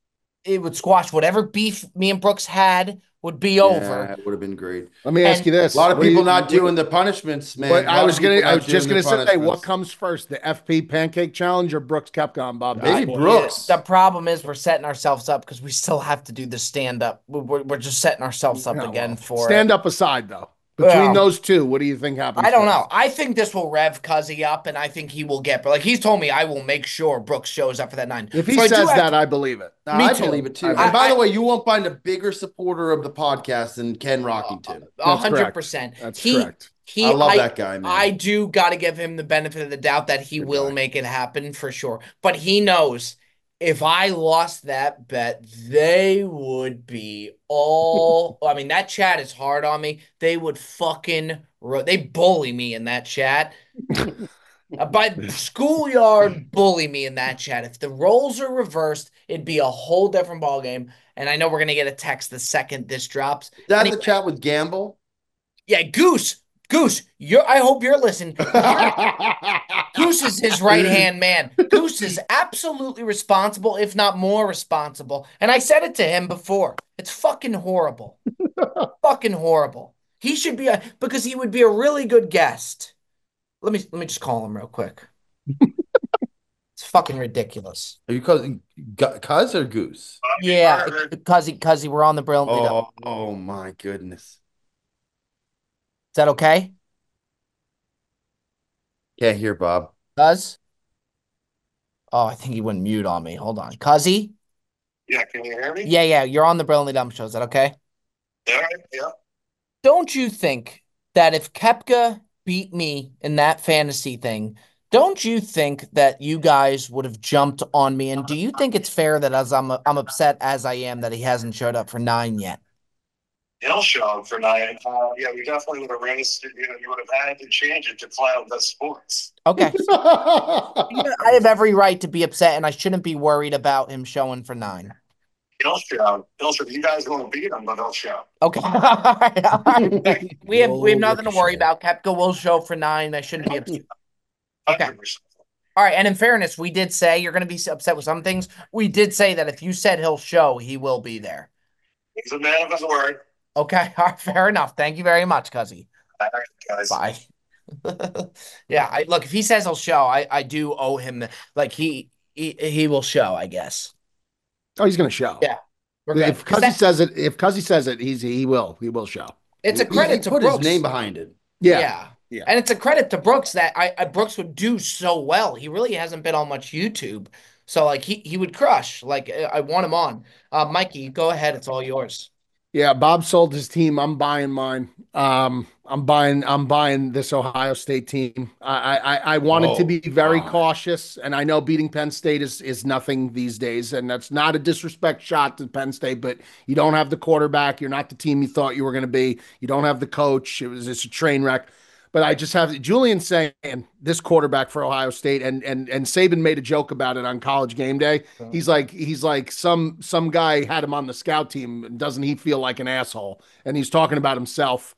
It would squash whatever beef me and Brooks had would be over. Yeah, it would have been great. Let me ask And you this: A lot of What do people you- not what- doing the punishments, man. But A I lot was of gonna, people I not was just doing gonna the say, what punishments. comes first, the F P Pancake Challenge or Brooks Koepka on Bob? Maybe Does? Brooks. The problem is we're setting ourselves up because we still have to do the stand up. We're, we're just setting ourselves up Yeah, again well, for stand it. up aside though. Between Well, those two, what do you think happens? I don't first? know. I think this will rev Cuzzy up, and I think he will get. But like he's told me, I will make sure Brooks shows up for that nine. If he So I do says have that, to- I believe it. No, Me I too. believe it too. I- and by I- the way, you won't find a bigger supporter of the podcast than Ken Rockington. a That's hundred correct. percent. That's he, correct. He, I love that guy, man. I do got to give him the benefit of the doubt that he Good will guy. make it happen for sure. But he knows if I lost that bet, they would be all. I mean, that chat is hard on me. They would fucking. ro- They bully me in that chat. Uh, But schoolyard bully me in that chat. If the roles are reversed, it'd be a whole different ballgame. And I know we're gonna get a text the second this drops. Is that Anyway. the chat with Gamble? Yeah, Goose, Goose, you're. I hope you're listening. Goose is his right hand man. Goose is absolutely responsible, if not more responsible. And I said it to him before. It's fucking horrible. Fucking horrible. He should be a because he would be a really good guest. Let me let me just call him real quick. It's fucking ridiculous. Are you calling Gu- Cuz or Goose? Yeah, because he because he we're on the brilliantly dumb. Oh, oh my goodness. Is that okay? Can't hear Bob. Cuz? Oh, I think he went mute on me. Hold on. Cuzzy? Yeah, can you hear me? Yeah, yeah, you're on the Brilliantly Dumb show. Is that okay? All right, yeah. Don't you think that if Koepka beat me in that fantasy thing, don't you think that you guys would have jumped on me? And do you think it's fair that as I'm I'm upset as I am that he hasn't showed up for nine yet? He'll show up for nine. Uh, yeah, we definitely would have raised, you know, you would have had to change it to Cloud Does Sports. Okay. I have every right to be upset, and I shouldn't be worried about him showing for nine. He'll show. He'll show. You guys won't beat him, but he'll show. Okay. All right, all right. We have we have Whoa, nothing to worry Ricochet. about. Koepka will show for nine. I shouldn't be upset. Okay. one hundred percent. All right, and in fairness, we did say you're going to be upset with some things. We did say that if you said he'll show, he will be there. He's a man of his word. Okay, all right, fair enough. Thank you very much, Cuzzy. All right, guys. Bye. Yeah, I look, if he says he'll show, I, I do owe him the, like he, he he will show, I guess. Oh, he's gonna show. Yeah. We're good. If 'Cause Cuzzy that- says it, if Cuzzy says it, he's he will he will show. it's a He- credit he to put Brooks. his name behind it. Yeah. yeah. Yeah. And it's a credit to Brooks that I, I Brooks would do so well. He really hasn't been on much YouTube. So like he he would crush. Like I want him on. Uh, Mikey, go ahead. It's all yours. Yeah, Bob sold his team. I'm buying mine. Um, I'm buying. I'm buying this Ohio State team. I, I, I wanted to Oh be very God. cautious, and I know beating Penn State is is nothing these days, and that's not a disrespect shot to Penn State, but you don't have the quarterback. You're not the team you thought you were going to be. You don't have the coach. It was just a train wreck. But I just have Julian saying this quarterback for Ohio State, and and and Saban made a joke about it on College Game Day. He's like he's like some some guy had him on the scout team. Doesn't he feel like an asshole? And he's talking about himself.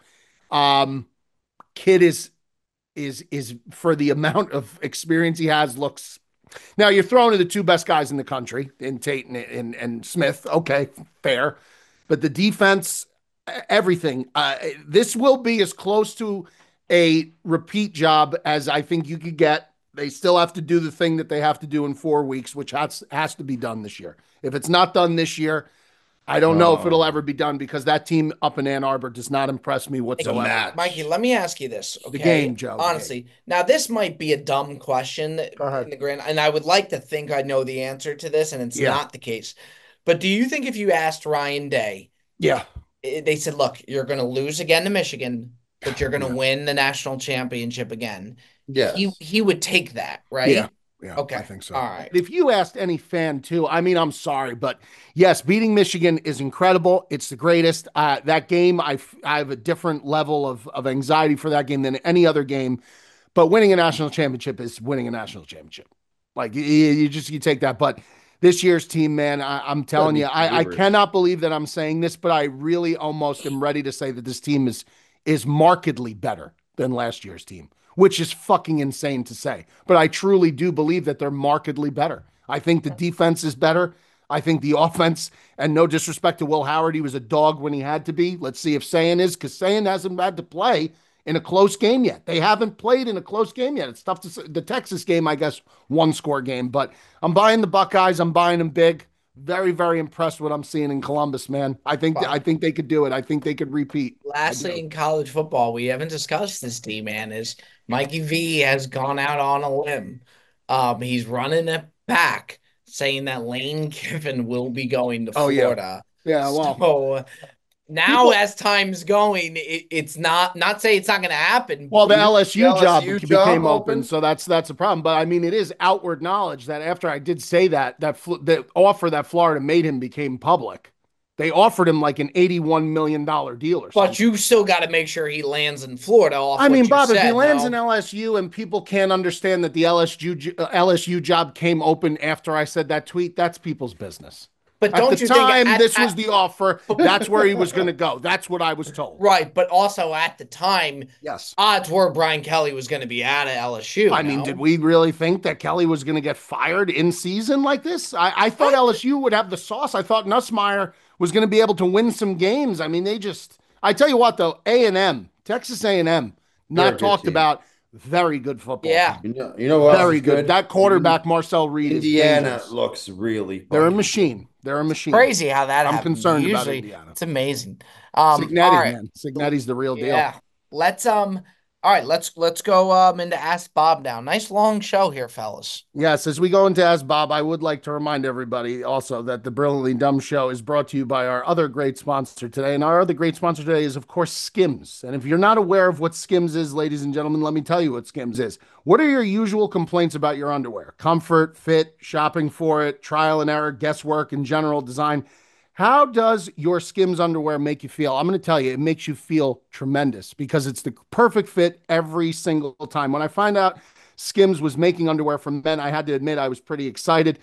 Um, kid is is is for the amount of experience he has looks. Now you're throwing to the two best guys in the country in Tate and and, and Smith. Okay, fair, but the defense, everything. Uh, this will be as close to a repeat job as I think you could get. They still have to do the thing that they have to do in four weeks, which has has to be done this year. If it's not done this year, I don't know if it'll Oh, ever be done because that team up in Ann Arbor does not impress me the whatsoever. match. Mikey, let me ask you this, The okay? game, Joe. the game. Honestly, now this might be a dumb question Go ahead. in the grand, and I would like to think I know the answer to this, and it's Yeah. not the case. But do you think if you asked Ryan Day, Yeah. eh, they said, "Look, you're going to lose again to Michigan, but you're going to Yeah. win the national championship again," he Yes. he would take that, right? Yeah. Yeah, Okay. I think so. All right. If you asked any fan too, I mean, I'm sorry, but yes, beating Michigan is incredible. It's the greatest. Uh, that game, I, f- I have a different level of, of anxiety for that game than any other game. But winning a national championship is winning a national championship. Like you, you just you take that. But this year's team, man, I, I'm telling be you, I, I favorites. cannot believe that I'm saying this, but I really almost am ready to say that this team is is markedly better than last year's team, which is fucking insane to say. But I truly do believe that they're markedly better. I think the defense is better. I think the offense, and no disrespect to Will Howard, he was a dog when he had to be. Let's see if Sayan is, because Sayan hasn't had to play in a close game yet. They haven't played in a close game yet. It's tough to say. The Texas game, I guess, one score game. But I'm buying the Buckeyes. I'm buying them big. Very, very impressed with what I'm seeing in Columbus, man. I think Wow. I think they could do it. I think they could repeat. Lastly, in college football, we haven't discussed this, D man, is Mikey V has gone out on a limb. Um, he's running it back, saying that Lane Kiffin will be going to Oh, yeah. Florida. Yeah, well, So now, people- as time's going, it, it's not not say it's not going to happen. Well, the but L S U, the L S job U became job open, open? so that's that's a problem. But I mean, it is outward knowledge that after I did say that, that fl- the offer that Florida made him became public. They offered him like an eighty-one million dollar deal or something. but you still got to make sure he lands in Florida. Off I what mean, you Bob, if he said, lands no? in L S U and people can't understand that the L S U j- uh, L S U job came open after I said that tweet, that's people's business. But At don't the you time, think at- this at- was the offer. That's where he was going to go. That's what I was told. right? But also at the time, Yes. odds were Brian Kelly was going to be out of L S U. I mean, no? did we really think that Kelly was going to get fired in season like this? I, I thought L S U would have the sauce. I thought Nussmeyer was going to be able to win some games. I mean, they just. I tell you what, though, A and M, Texas A and M, They're a not good talked team. about. Very good football. Yeah. team. You know, you know what? Very good. That quarterback, Marcel Reed, is Indiana dangerous. looks really. They're a fucking machine. They're a machine. Crazy how that I'm happens. concerned about Usually, Indiana. it's amazing. Um, Signetti, all right. man. Signetti's the real deal. Yeah. Let's um. All right. Let's let's go um into Ask Bob now. Nice long show here, fellas. Yes, as we go into Ask Bob, I would like to remind everybody also that the Brilliantly Dumb Show is brought to you by our other great sponsor today. And our other great sponsor today is, of course, Skims. And if you're not aware of what Skims is, ladies and gentlemen, let me tell you what Skims is. What are your usual complaints about your underwear? Comfort, fit, shopping for it, trial and error, guesswork, and general design. How does your Skims underwear make you feel? I'm going to tell you, it makes you feel tremendous because it's the perfect fit every single time. When I find out Skims was making underwear for men, I had to admit I was pretty excited.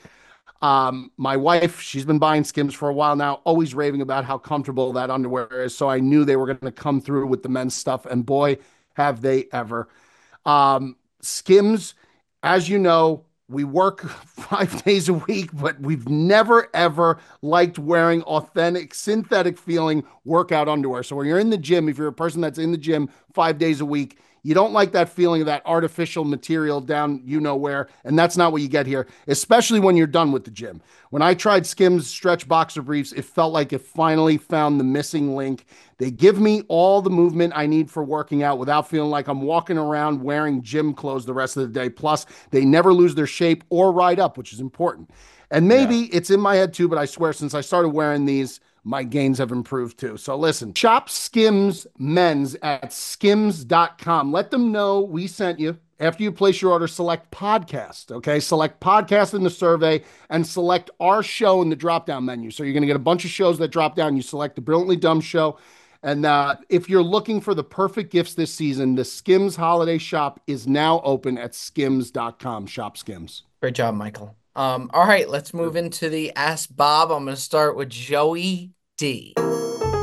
Um, my wife, she's been buying Skims for a while now, always raving about how comfortable that underwear is. So I knew they were going to come through with the men's stuff, and boy, have they ever. Um, Skims, as you know, we work five days a week, but we've never, ever liked wearing authentic, synthetic feeling workout underwear. So when you're in the gym, if you're a person that's in the gym five days a week, You don't like that feeling of that artificial material down you know where, and that's not what you get here, especially when you're done with the gym. When I tried Skims stretch boxer briefs, it felt like it finally found the missing link. They give me all the movement I need for working out without feeling like I'm walking around wearing gym clothes the rest of the day. Plus, they never lose their shape or ride up, which is important. And maybe yeah. it's in my head too, but I swear since I started wearing these, my gains have improved too. So listen, shop Skims Men's at skims dot com. Let them know we sent you. After you place your order, select podcast, okay? Select podcast in the survey and select our show in the drop-down menu. So you're going to get a bunch of shows that drop down. You select the Brilliantly Dumb show. And uh, if you're looking for the perfect gifts this season, the Skims holiday shop is now open at skims dot com. Shop Skims. Great job, Michael. Um, all right, let's move into the Ask Bob. I'm going to start with Joey D. All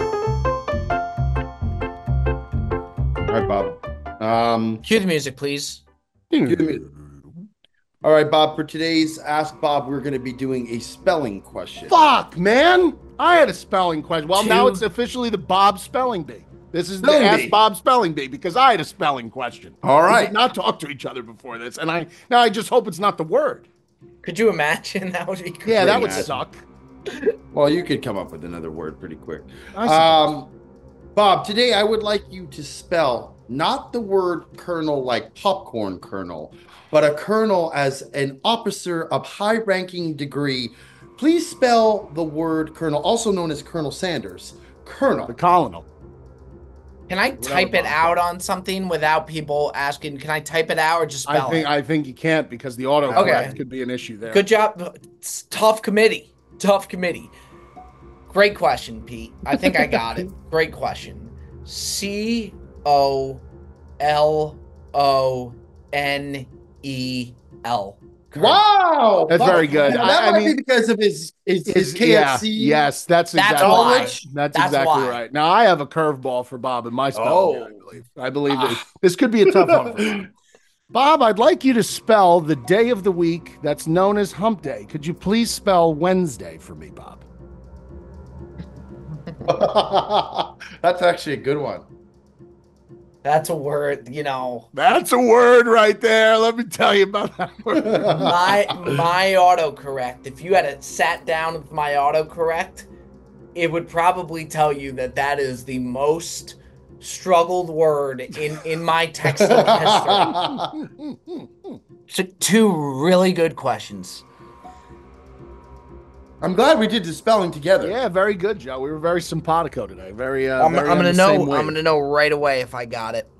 right, Bob. Um, Cue the music, please. Cue the music. All right, Bob. For today's Ask Bob, we're going to be doing a spelling question. Fuck, man. I had a spelling question. Well, Two. now it's officially the Bob Spelling Bee. This is Spelling the Ask Bee. Bob Spelling Bee because I had a spelling question. All We right. did not talk to each other before this, and I now I just hope it's not the word. Could you imagine? That would be great. Yeah, that would imagine. suck. Well, you could come up with another word pretty quick. I suppose. Um, Bob, today I would like you to spell not the word kernel like popcorn kernel, but a colonel as an officer of high-ranking degree. Please spell the word colonel, also known as Colonel Sanders. Colonel. The colonel. Can I type it out on something without people asking? Can I type it out or just spell I think it? I think you can't because the auto Okay. could be an issue there. Good job. It's tough committee. Tough committee. Great question, Pete. I think I got it. Great question. C O L O N E L. Wow, That's Bob, very good. That I- I might mean- be because of his his, his Is- K F C. Yeah, yes, that's That's exactly why. right. That's, That's exactly why. right. Now I have a curveball for Bob in my spelling. bee, Oh. I believe. I believe Ah. that this could be a tough one. For Bob. Bob, I'd like you to spell the day of the week that's known as Hump Day. Could you please spell Wednesday for me, Bob? That's actually a good one. That's a word, you know. That's a word right there. Let me tell you about that word. My my autocorrect. If you had it sat down with my autocorrect, it would probably tell you that that is the most struggled word in in my texting history. So two really good questions. I'm glad we did the spelling together. Yeah, very good, Joe. We were very simpatico today. Very. Uh, I'm, very I'm on gonna the know. same I'm wave. gonna know right away if I got it.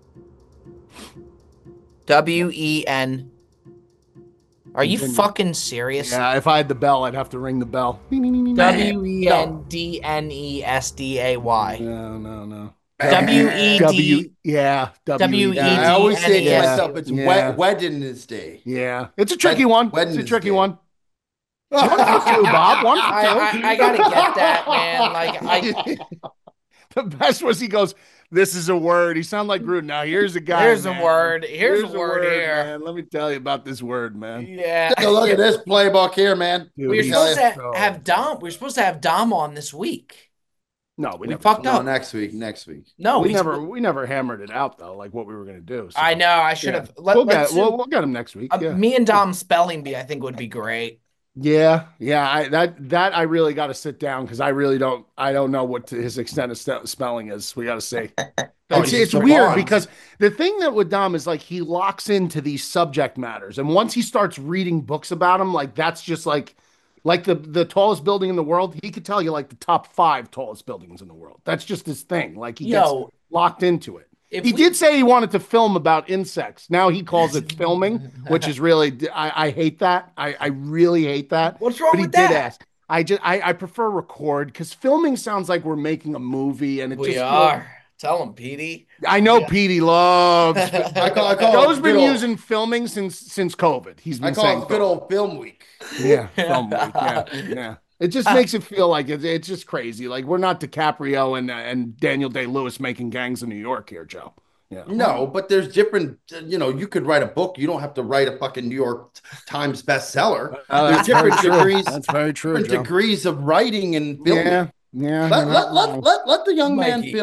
W E N. Are you Continue. fucking serious? Yeah, if I had the bell, I'd have to ring the bell. W E N D N E S D A Y. No, no, no. W E W. D. Yeah. W E D. Yeah, I always say to Yeah. myself, it's Yeah. wed- Wednesday day. Yeah. It's a tricky Wed- one. It's a Wednesday. tricky one. One for two, Bob. One for I, two. I, I gotta get that, man. Like I, The best was he goes, "This is a word." He sounded like Gruden. Now here's a guy. here's man. a word. Here's, a word, here. man. Let me tell you about this word, man. Yeah. Take a look at this playbook here, man. Dude, We were he's supposed to so- have Dom. We were supposed to have Dom on this week. No, we, We never. fucked No, up. next week. Next week. No, we we never. We never hammered it out though, like what we were gonna do. so- I know. I should Yeah. have. Let, We'll let's get. do- We'll, we'll get him next week. uh, yeah. Me and Dom spelling bee, I think, would be great. Yeah, yeah, I, that that I really got to sit down because I really don't I don't know what to, his extent of st- spelling is. We got to see. Oh, It's, he's it's so weird on. because the thing that with Dom is like he locks into these subject matters, and once he starts reading books about them, like that's just like like the the tallest building in the world. He could tell you like the top five tallest buildings in the world. That's just his thing. Like he gets Yo, locked into it. if He we- did say he wanted to film about insects. Now he calls it filming, which is really I, I hate that. I, I really hate that. What's wrong But he with did that? ask. I just I, I prefer record because filming sounds like we're making a movie and it We just feels- are. Tell him, Petey. I know Yeah. Petey loves. I call, I call Joe's it been good old, using filming since since COVID. He's been I call saying it good old film week. yeah, film week. Yeah, yeah. It just makes it feel like it's it's just crazy. Like we're not DiCaprio and uh, and Daniel Day Lewis making Gangs in New York here, Joe. Yeah. No, but there's different, you know, you could write a book. You don't have to write a fucking New York Times bestseller. Uh, There's that's different very true. degrees, That's very true. different Joe. degrees of writing and filming. Yeah, yeah. Let, you're let, not let, wrong. let, let the young man Mikey. film.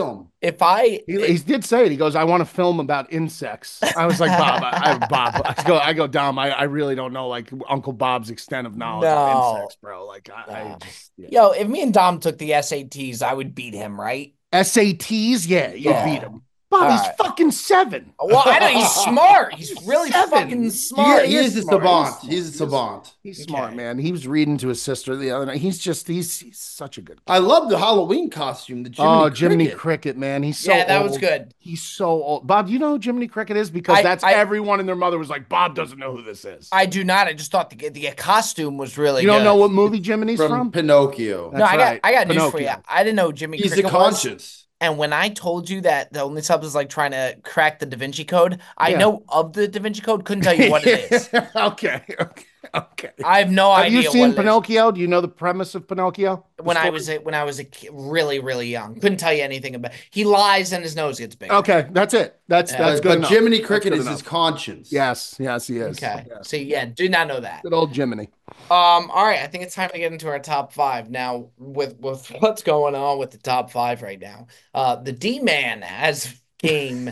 if I He, he did say it. He goes, "I want to film about insects." I was like, "Bob, I, I Bob." I go, I go, Dom. I, I really don't know like Uncle Bob's extent of knowledge of no, insects, bro. Like, I, I no. just yeah. Yo, if me and Dom took the S A Ts, I would beat him, right? S A Ts, yeah, you Yeah. beat him. Bob, All he's right. fucking seven. Well, I know he's smart. He's really Seven. fucking Yeah, smart. he is a smart. savant. He's He's a smart. savant. He's Okay. smart, man. He was reading to his sister the other night. He's just he's he's such a good kid. I love the Halloween costume. The Jiminy Oh, Jiminy Cricket. Cricket, man. He's so Yeah, that old. was good. He's so old. Bob, do you know who Jiminy Cricket is? Because I- that's I- everyone and their mother was like, Bob doesn't know who this is. I do not. I just thought the the costume was really you don't good. know what movie Jiminy's from, from? Pinocchio. No, That's I got right. I got news for you. Pinocchio. I didn't know who Jimmy He's the Cricket was. conscience. And when I told you that the only sub is like trying to crack the Da Vinci Code, I Yeah. know of the Da Vinci Code, couldn't tell you what it is. okay, okay, okay. I have no Have idea. you what seen it is. Pinocchio? Do you know the premise of Pinocchio? The When I story? was a, when I was a kid, really really young, couldn't tell you anything about. He lies and his nose gets bigger. Okay, that's it. That's Yeah. that's But, good but enough. Jiminy That's Cricket good is enough. his conscience. Yes, yes, he is. Okay. Yes. So yeah, did not know that. Good old Jiminy. Um, all right, I think it's time to get into our top five now. With with what's going on with the top five right now, uh, the D Man has came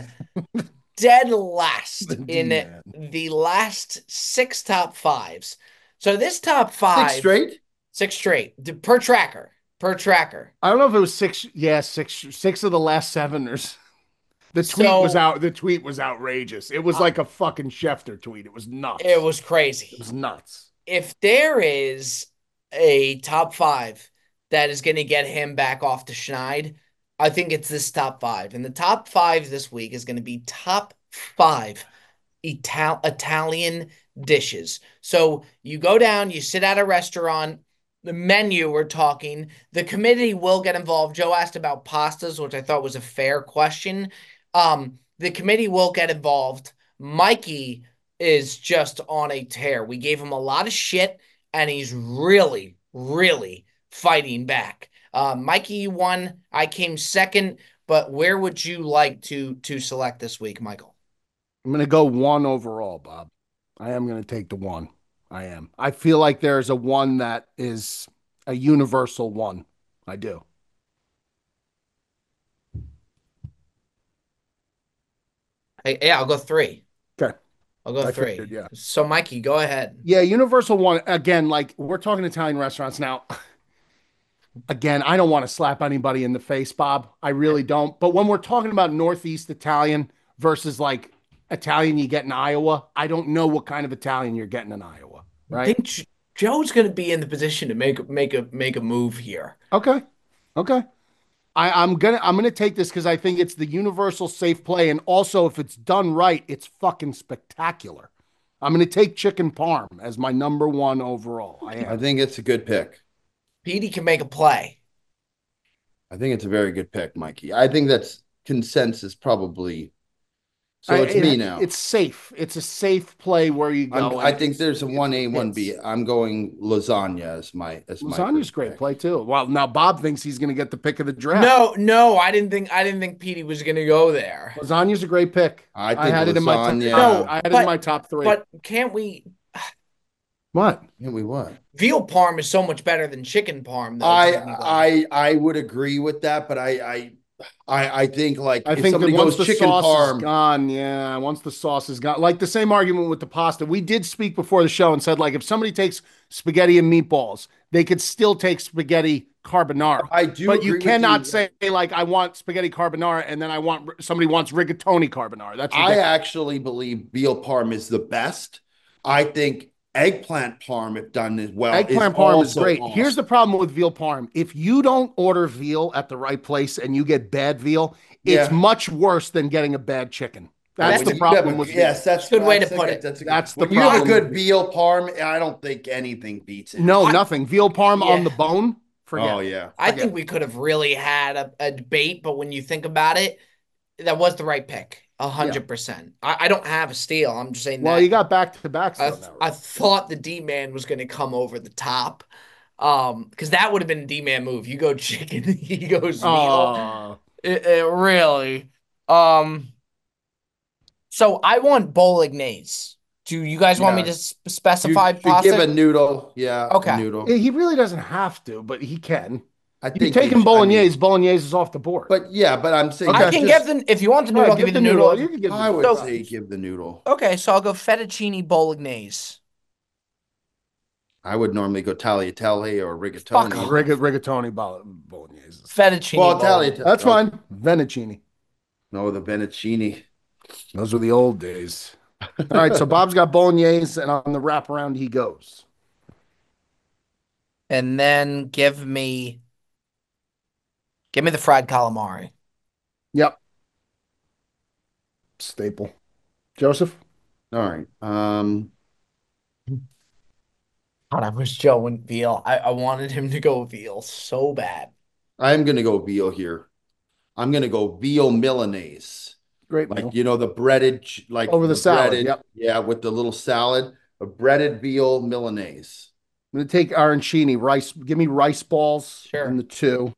dead last The in D-Man. the last six top fives. So this top five, Six straight? six straight d- per tracker, per tracker. I don't know if it was six. Yeah, six. Six of the last seven or. s- The tweet So- was out. The tweet was outrageous. It was like a fucking Schefter tweet. It was nuts. It was crazy. It was nuts. If there is a top five that is going to get him back off the schneid, I think it's this top five. And the top five this week is going to be top five Ital- Italian dishes. So you go down, you sit at a restaurant, the menu we're talking, the committee will get involved. Joe asked about pastas, which I thought was a fair question. Um, the committee will get involved. Mikey is just on a tear. We gave him a lot of shit, and he's really, really fighting back. Uh, Mikey, you won. I came second, but where would you like to to select this week, Michael? I'm gonna go one overall, Bob. I am gonna take the one. I am. I feel like there's a one that is a universal one. I do. Hey, yeah, I'll go three. Okay. I'll go I three. figured, yeah. So, Mikey, go ahead. Yeah, universal one. Again, like we're talking Italian restaurants now. Again, I don't want to slap anybody in the face, Bob. I really don't. But when we're talking about Northeast Italian versus like Italian you get in Iowa, I don't know what kind of Italian you're getting in Iowa, I right? think J- Joe's going to be in the position to make make a make a move here. Okay. Okay. I, I'm gonna I'm gonna take this because I think it's the universal safe play, and also if it's done right, it's fucking spectacular. I'm gonna take chicken parm as my number one overall. I I am. think it's a good pick. Petey can make a play. I think it's a very good pick, Mikey. I think that's consensus probably. So I- it's it- me now. It's safe. It's a safe play where you I'm- go. I and think it's- there's a it's- one A, one B. it's- I'm going lasagna as my as my Lasagna's first great pick. play too. Well, now Bob thinks he's gonna get the pick of the draft. No, no, I didn't think I didn't think Petey was going to go there. Lasagna's a great pick. I think had it in my top. lasagna- No, I had it but- in my top three. But can't we? what? Yeah, we what? Veal parm is so much better than chicken parm, though. I technically. I I would agree with that, but I I I, I think like I if think that somebody once goes the chicken sauce parm, is gone, yeah, once the sauce is gone, like the same argument with the pasta. We did speak before the show and said, like, if somebody takes spaghetti and meatballs, they could still take spaghetti carbonara. I do, But you agree with cannot you. say, like, I want spaghetti carbonara and then I want somebody wants rigatoni carbonara. That's I ridiculous. actually believe veal parm is the best. I think eggplant parm, if done as well, Eggplant is parm is also great. awesome. Here's the problem with veal parm. If you don't order veal at the right place and you get bad veal, it's Yeah. much worse than getting a bad chicken. That's When the you problem have a- with veal. yes, that's Good way to that's a put good- it. That's, a That's good, the when you have a problem. good veal parm. I don't think anything beats it. No, I- nothing. Veal parm on Yeah. the bone. Forget. Oh it. yeah. I Forget think we could have really had a, a debate, but when you think about it, that was the right pick. A hundred percent. I I don't have a steal. I'm just saying Well, that you got back to back. I, I thought the D man was going to come over the top. Um, because that would have been a D man move. You go chicken, he goes veal. Oh, It, it really. Um. So I want bolognese. Do you guys want me to Yes. s- You specify should pasta? give a noodle. Yeah. Okay. A noodle. he really doesn't have to, but he can. I You're think taking you sh- I mean, bolognese. Bolognese is off the board. but yeah, but I'm saying I can just, give the if you want the All noodle, right, I'll give you give the noodle. You can give the I would noodle. say give the noodle. Okay, so I'll go fettuccine bolognese. I would normally go tagliatelle or Fuck rigatoni. off. Rig- rigatoni bolo- bolognese. Fettuccine Well, bolognese. tagliatelle. That's fine. Venticini. No, the Benicini. Those were the old days. All right, so Bob's got bolognese, and on the wraparound he goes. And then give me give me the fried calamari. Yep. Staple. Joseph? All right. Um, God, I wish Joe went veal. I, I wanted him to go veal so bad. I'm gonna go veal here. I'm gonna go veal Milanese. Great Like, meal. you know, the breaded, ch- like Over the salad, breaded, yep. yeah, with the little salad, a breaded veal Milanese. I'm going to take arancini. Rice. Give me rice balls Sure. in the two.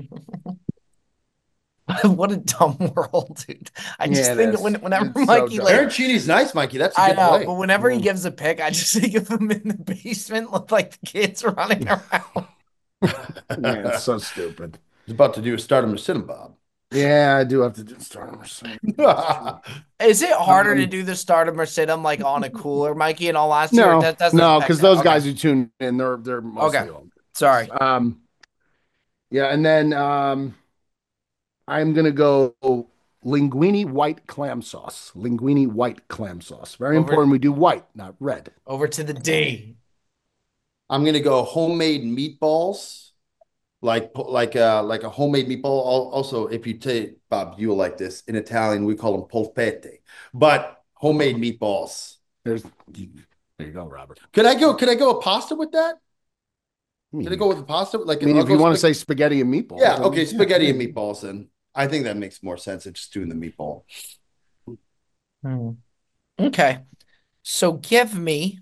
What a dumb world, dude. I just Yeah, it think is. when, whenever It's so Mikey dumb. like Arancini's nice, Mikey. That's a I good know, play. but whenever he Yeah. gives a pick, I just think of him in the basement with like the kids running around. Man, it's so stupid. He's about to do a stardom or sit Bob. Yeah, I do have to do stardom. Is it harder Um, to do the stardom or sit 'em like on a cooler, Mikey? In all honesty, or No, that doesn't no, affect because that? those Okay. guys who tune in, they're they're mostly Okay. old. Sorry. Um, yeah, and then um, I'm gonna go linguine white clam sauce. Linguine white clam sauce. Very Over- important. We do white, not red. Over to the D. I'm gonna go homemade meatballs, like like uh like a homemade meatball. Al- Also, if you take Bob, you will like this. In Italian, we call them polpette, but homemade meatballs. There's there you go, Robert. Could I go? Could I go a pasta with that? I Could I go with the pasta? Like, mean, I'll if you go want to spag- say spaghetti and meatballs, yeah, I mean, okay, spaghetti yeah. and meatballs. Then I think that makes more sense than just doing the meatball. Hmm. Okay. So give me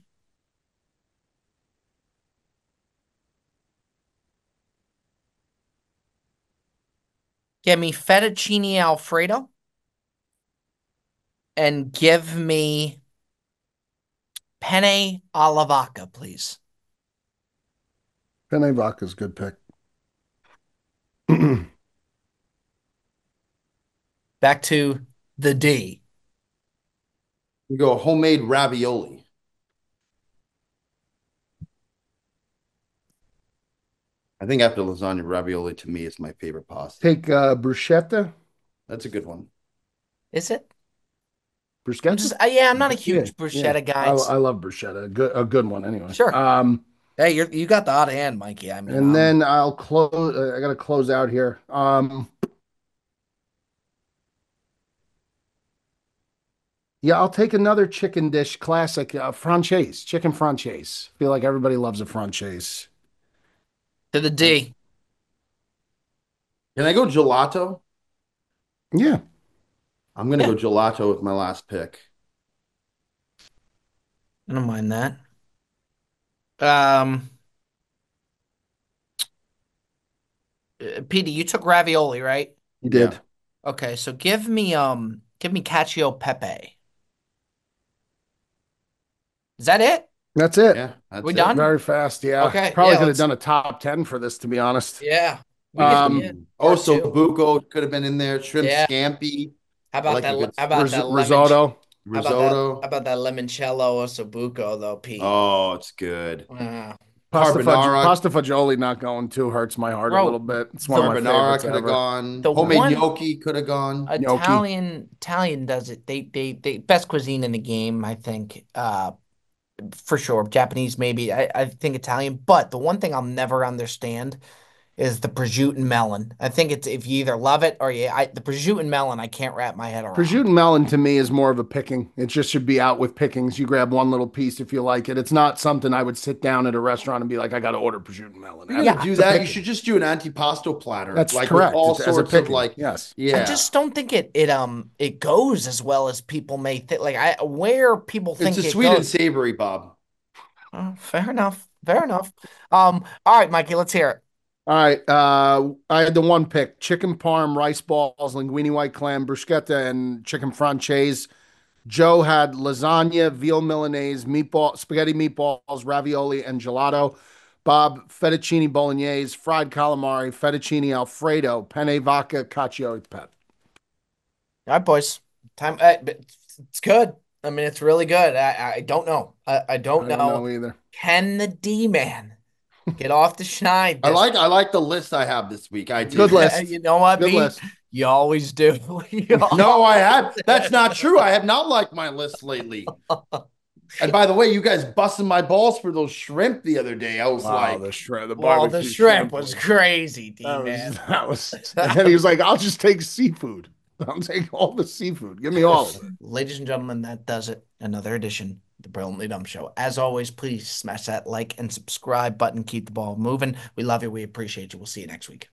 give me fettuccine Alfredo and give me penne alla vodka, please. Penne vodka's a good pick. Back to the D. We go homemade ravioli. I think after lasagna, ravioli to me is my favorite pasta. Take uh, bruschetta. That's a good one. Is it? I'm Bruschetta. just uh, yeah, I'm not a huge Yeah, bruschetta yeah. guy. I, I love bruschetta. A good, a good one anyway. Sure. Um, Hey, you're you got the hot hand, Mikey. I mean, and um, then I'll close. Uh, I got to close out here. Um, yeah, I'll take another chicken dish classic, uh, franchise, chicken franchise. Feel like everybody loves a franchise. to the D. Can I go gelato? Yeah, I'm gonna Yeah. go gelato with my last pick. I don't mind that. Um, uh, Petey, you took ravioli, right? you did. Yeah. Okay, so give me um, give me cacio pepe. Is that it? That's it. Yeah, that's We it. done? Very fast. Yeah. Okay, Probably yeah, could have let's- done a top ten for this, to be honest. Yeah. We Um, can- yeah. Oh, Part so two. buco could have been in there. Shrimp Yeah. scampi, How about like a that? good How about Ris- that lemon? risotto. How about that? risotto. How about that limoncello or sabbuco though, Pete? Oh, it's good. Uh, Pasta, fudge, Carbonara. pasta fagioli not going too hurts my heart Bro, a little bit. It's one of my Carbonara favorites could have ever. gone. The Homemade one- gnocchi could have gone. Italian Italian does it. They they they best cuisine in the game, I think. Uh, for sure. Japanese maybe. I I think Italian. But the one thing I'll never understand is the prosciutto and melon. I think it's if you either love it or you. I the prosciutto and melon I can't wrap my head around. Prosciutto and melon to me is more of a picking. It just should be out with pickings. You grab one little piece if you like it. It's not something I would sit down at a restaurant and be like, I got to order prosciutto and melon. If you're Yeah, gonna do It's a that, you picking. should just do an antipasto platter. That's like correct. With all It's- as a sorts of picking. like, yes. yeah. I just don't think it it um it goes as well as people may think. Like I where people think It's a it sweet and goes. savory, Bob. Oh, fair enough. Fair enough. Um. All right, Mikey. Let's hear it. All right. Uh, I had the one pick: chicken parm, rice balls, linguine white clam, bruschetta, and chicken franchise. Joe had lasagna, veal Milanese, meatball, spaghetti meatballs, ravioli, and gelato. Bob, fettuccine bolognese, fried calamari, fettuccine alfredo, penne vodka, cacio e pepe. All right, boys. Time. Uh, it's good. I mean, it's really good. I, I don't know. I, I don't I know. don't know either. Can the D man get off the schneid? I like I like the list I have this week. I Good do. list. You know what, Good Pete? list. You always do. You No, I have. That's not true. I have not liked my list lately. And by the way, you guys busted my balls for those shrimp the other day. I was Wow, like, the shrimp, the Well, barbecue the shrimp shrimp was crazy, D That man. was, that was, and then he was like, I'll just take seafood. I'll take all the seafood. Give me all of it. Ladies and gentlemen, that does it. Another edition of the Brilliantly Dumb Show. As always, please smash that like and subscribe button. Keep the ball moving. We love you. We appreciate you. We'll see you next week.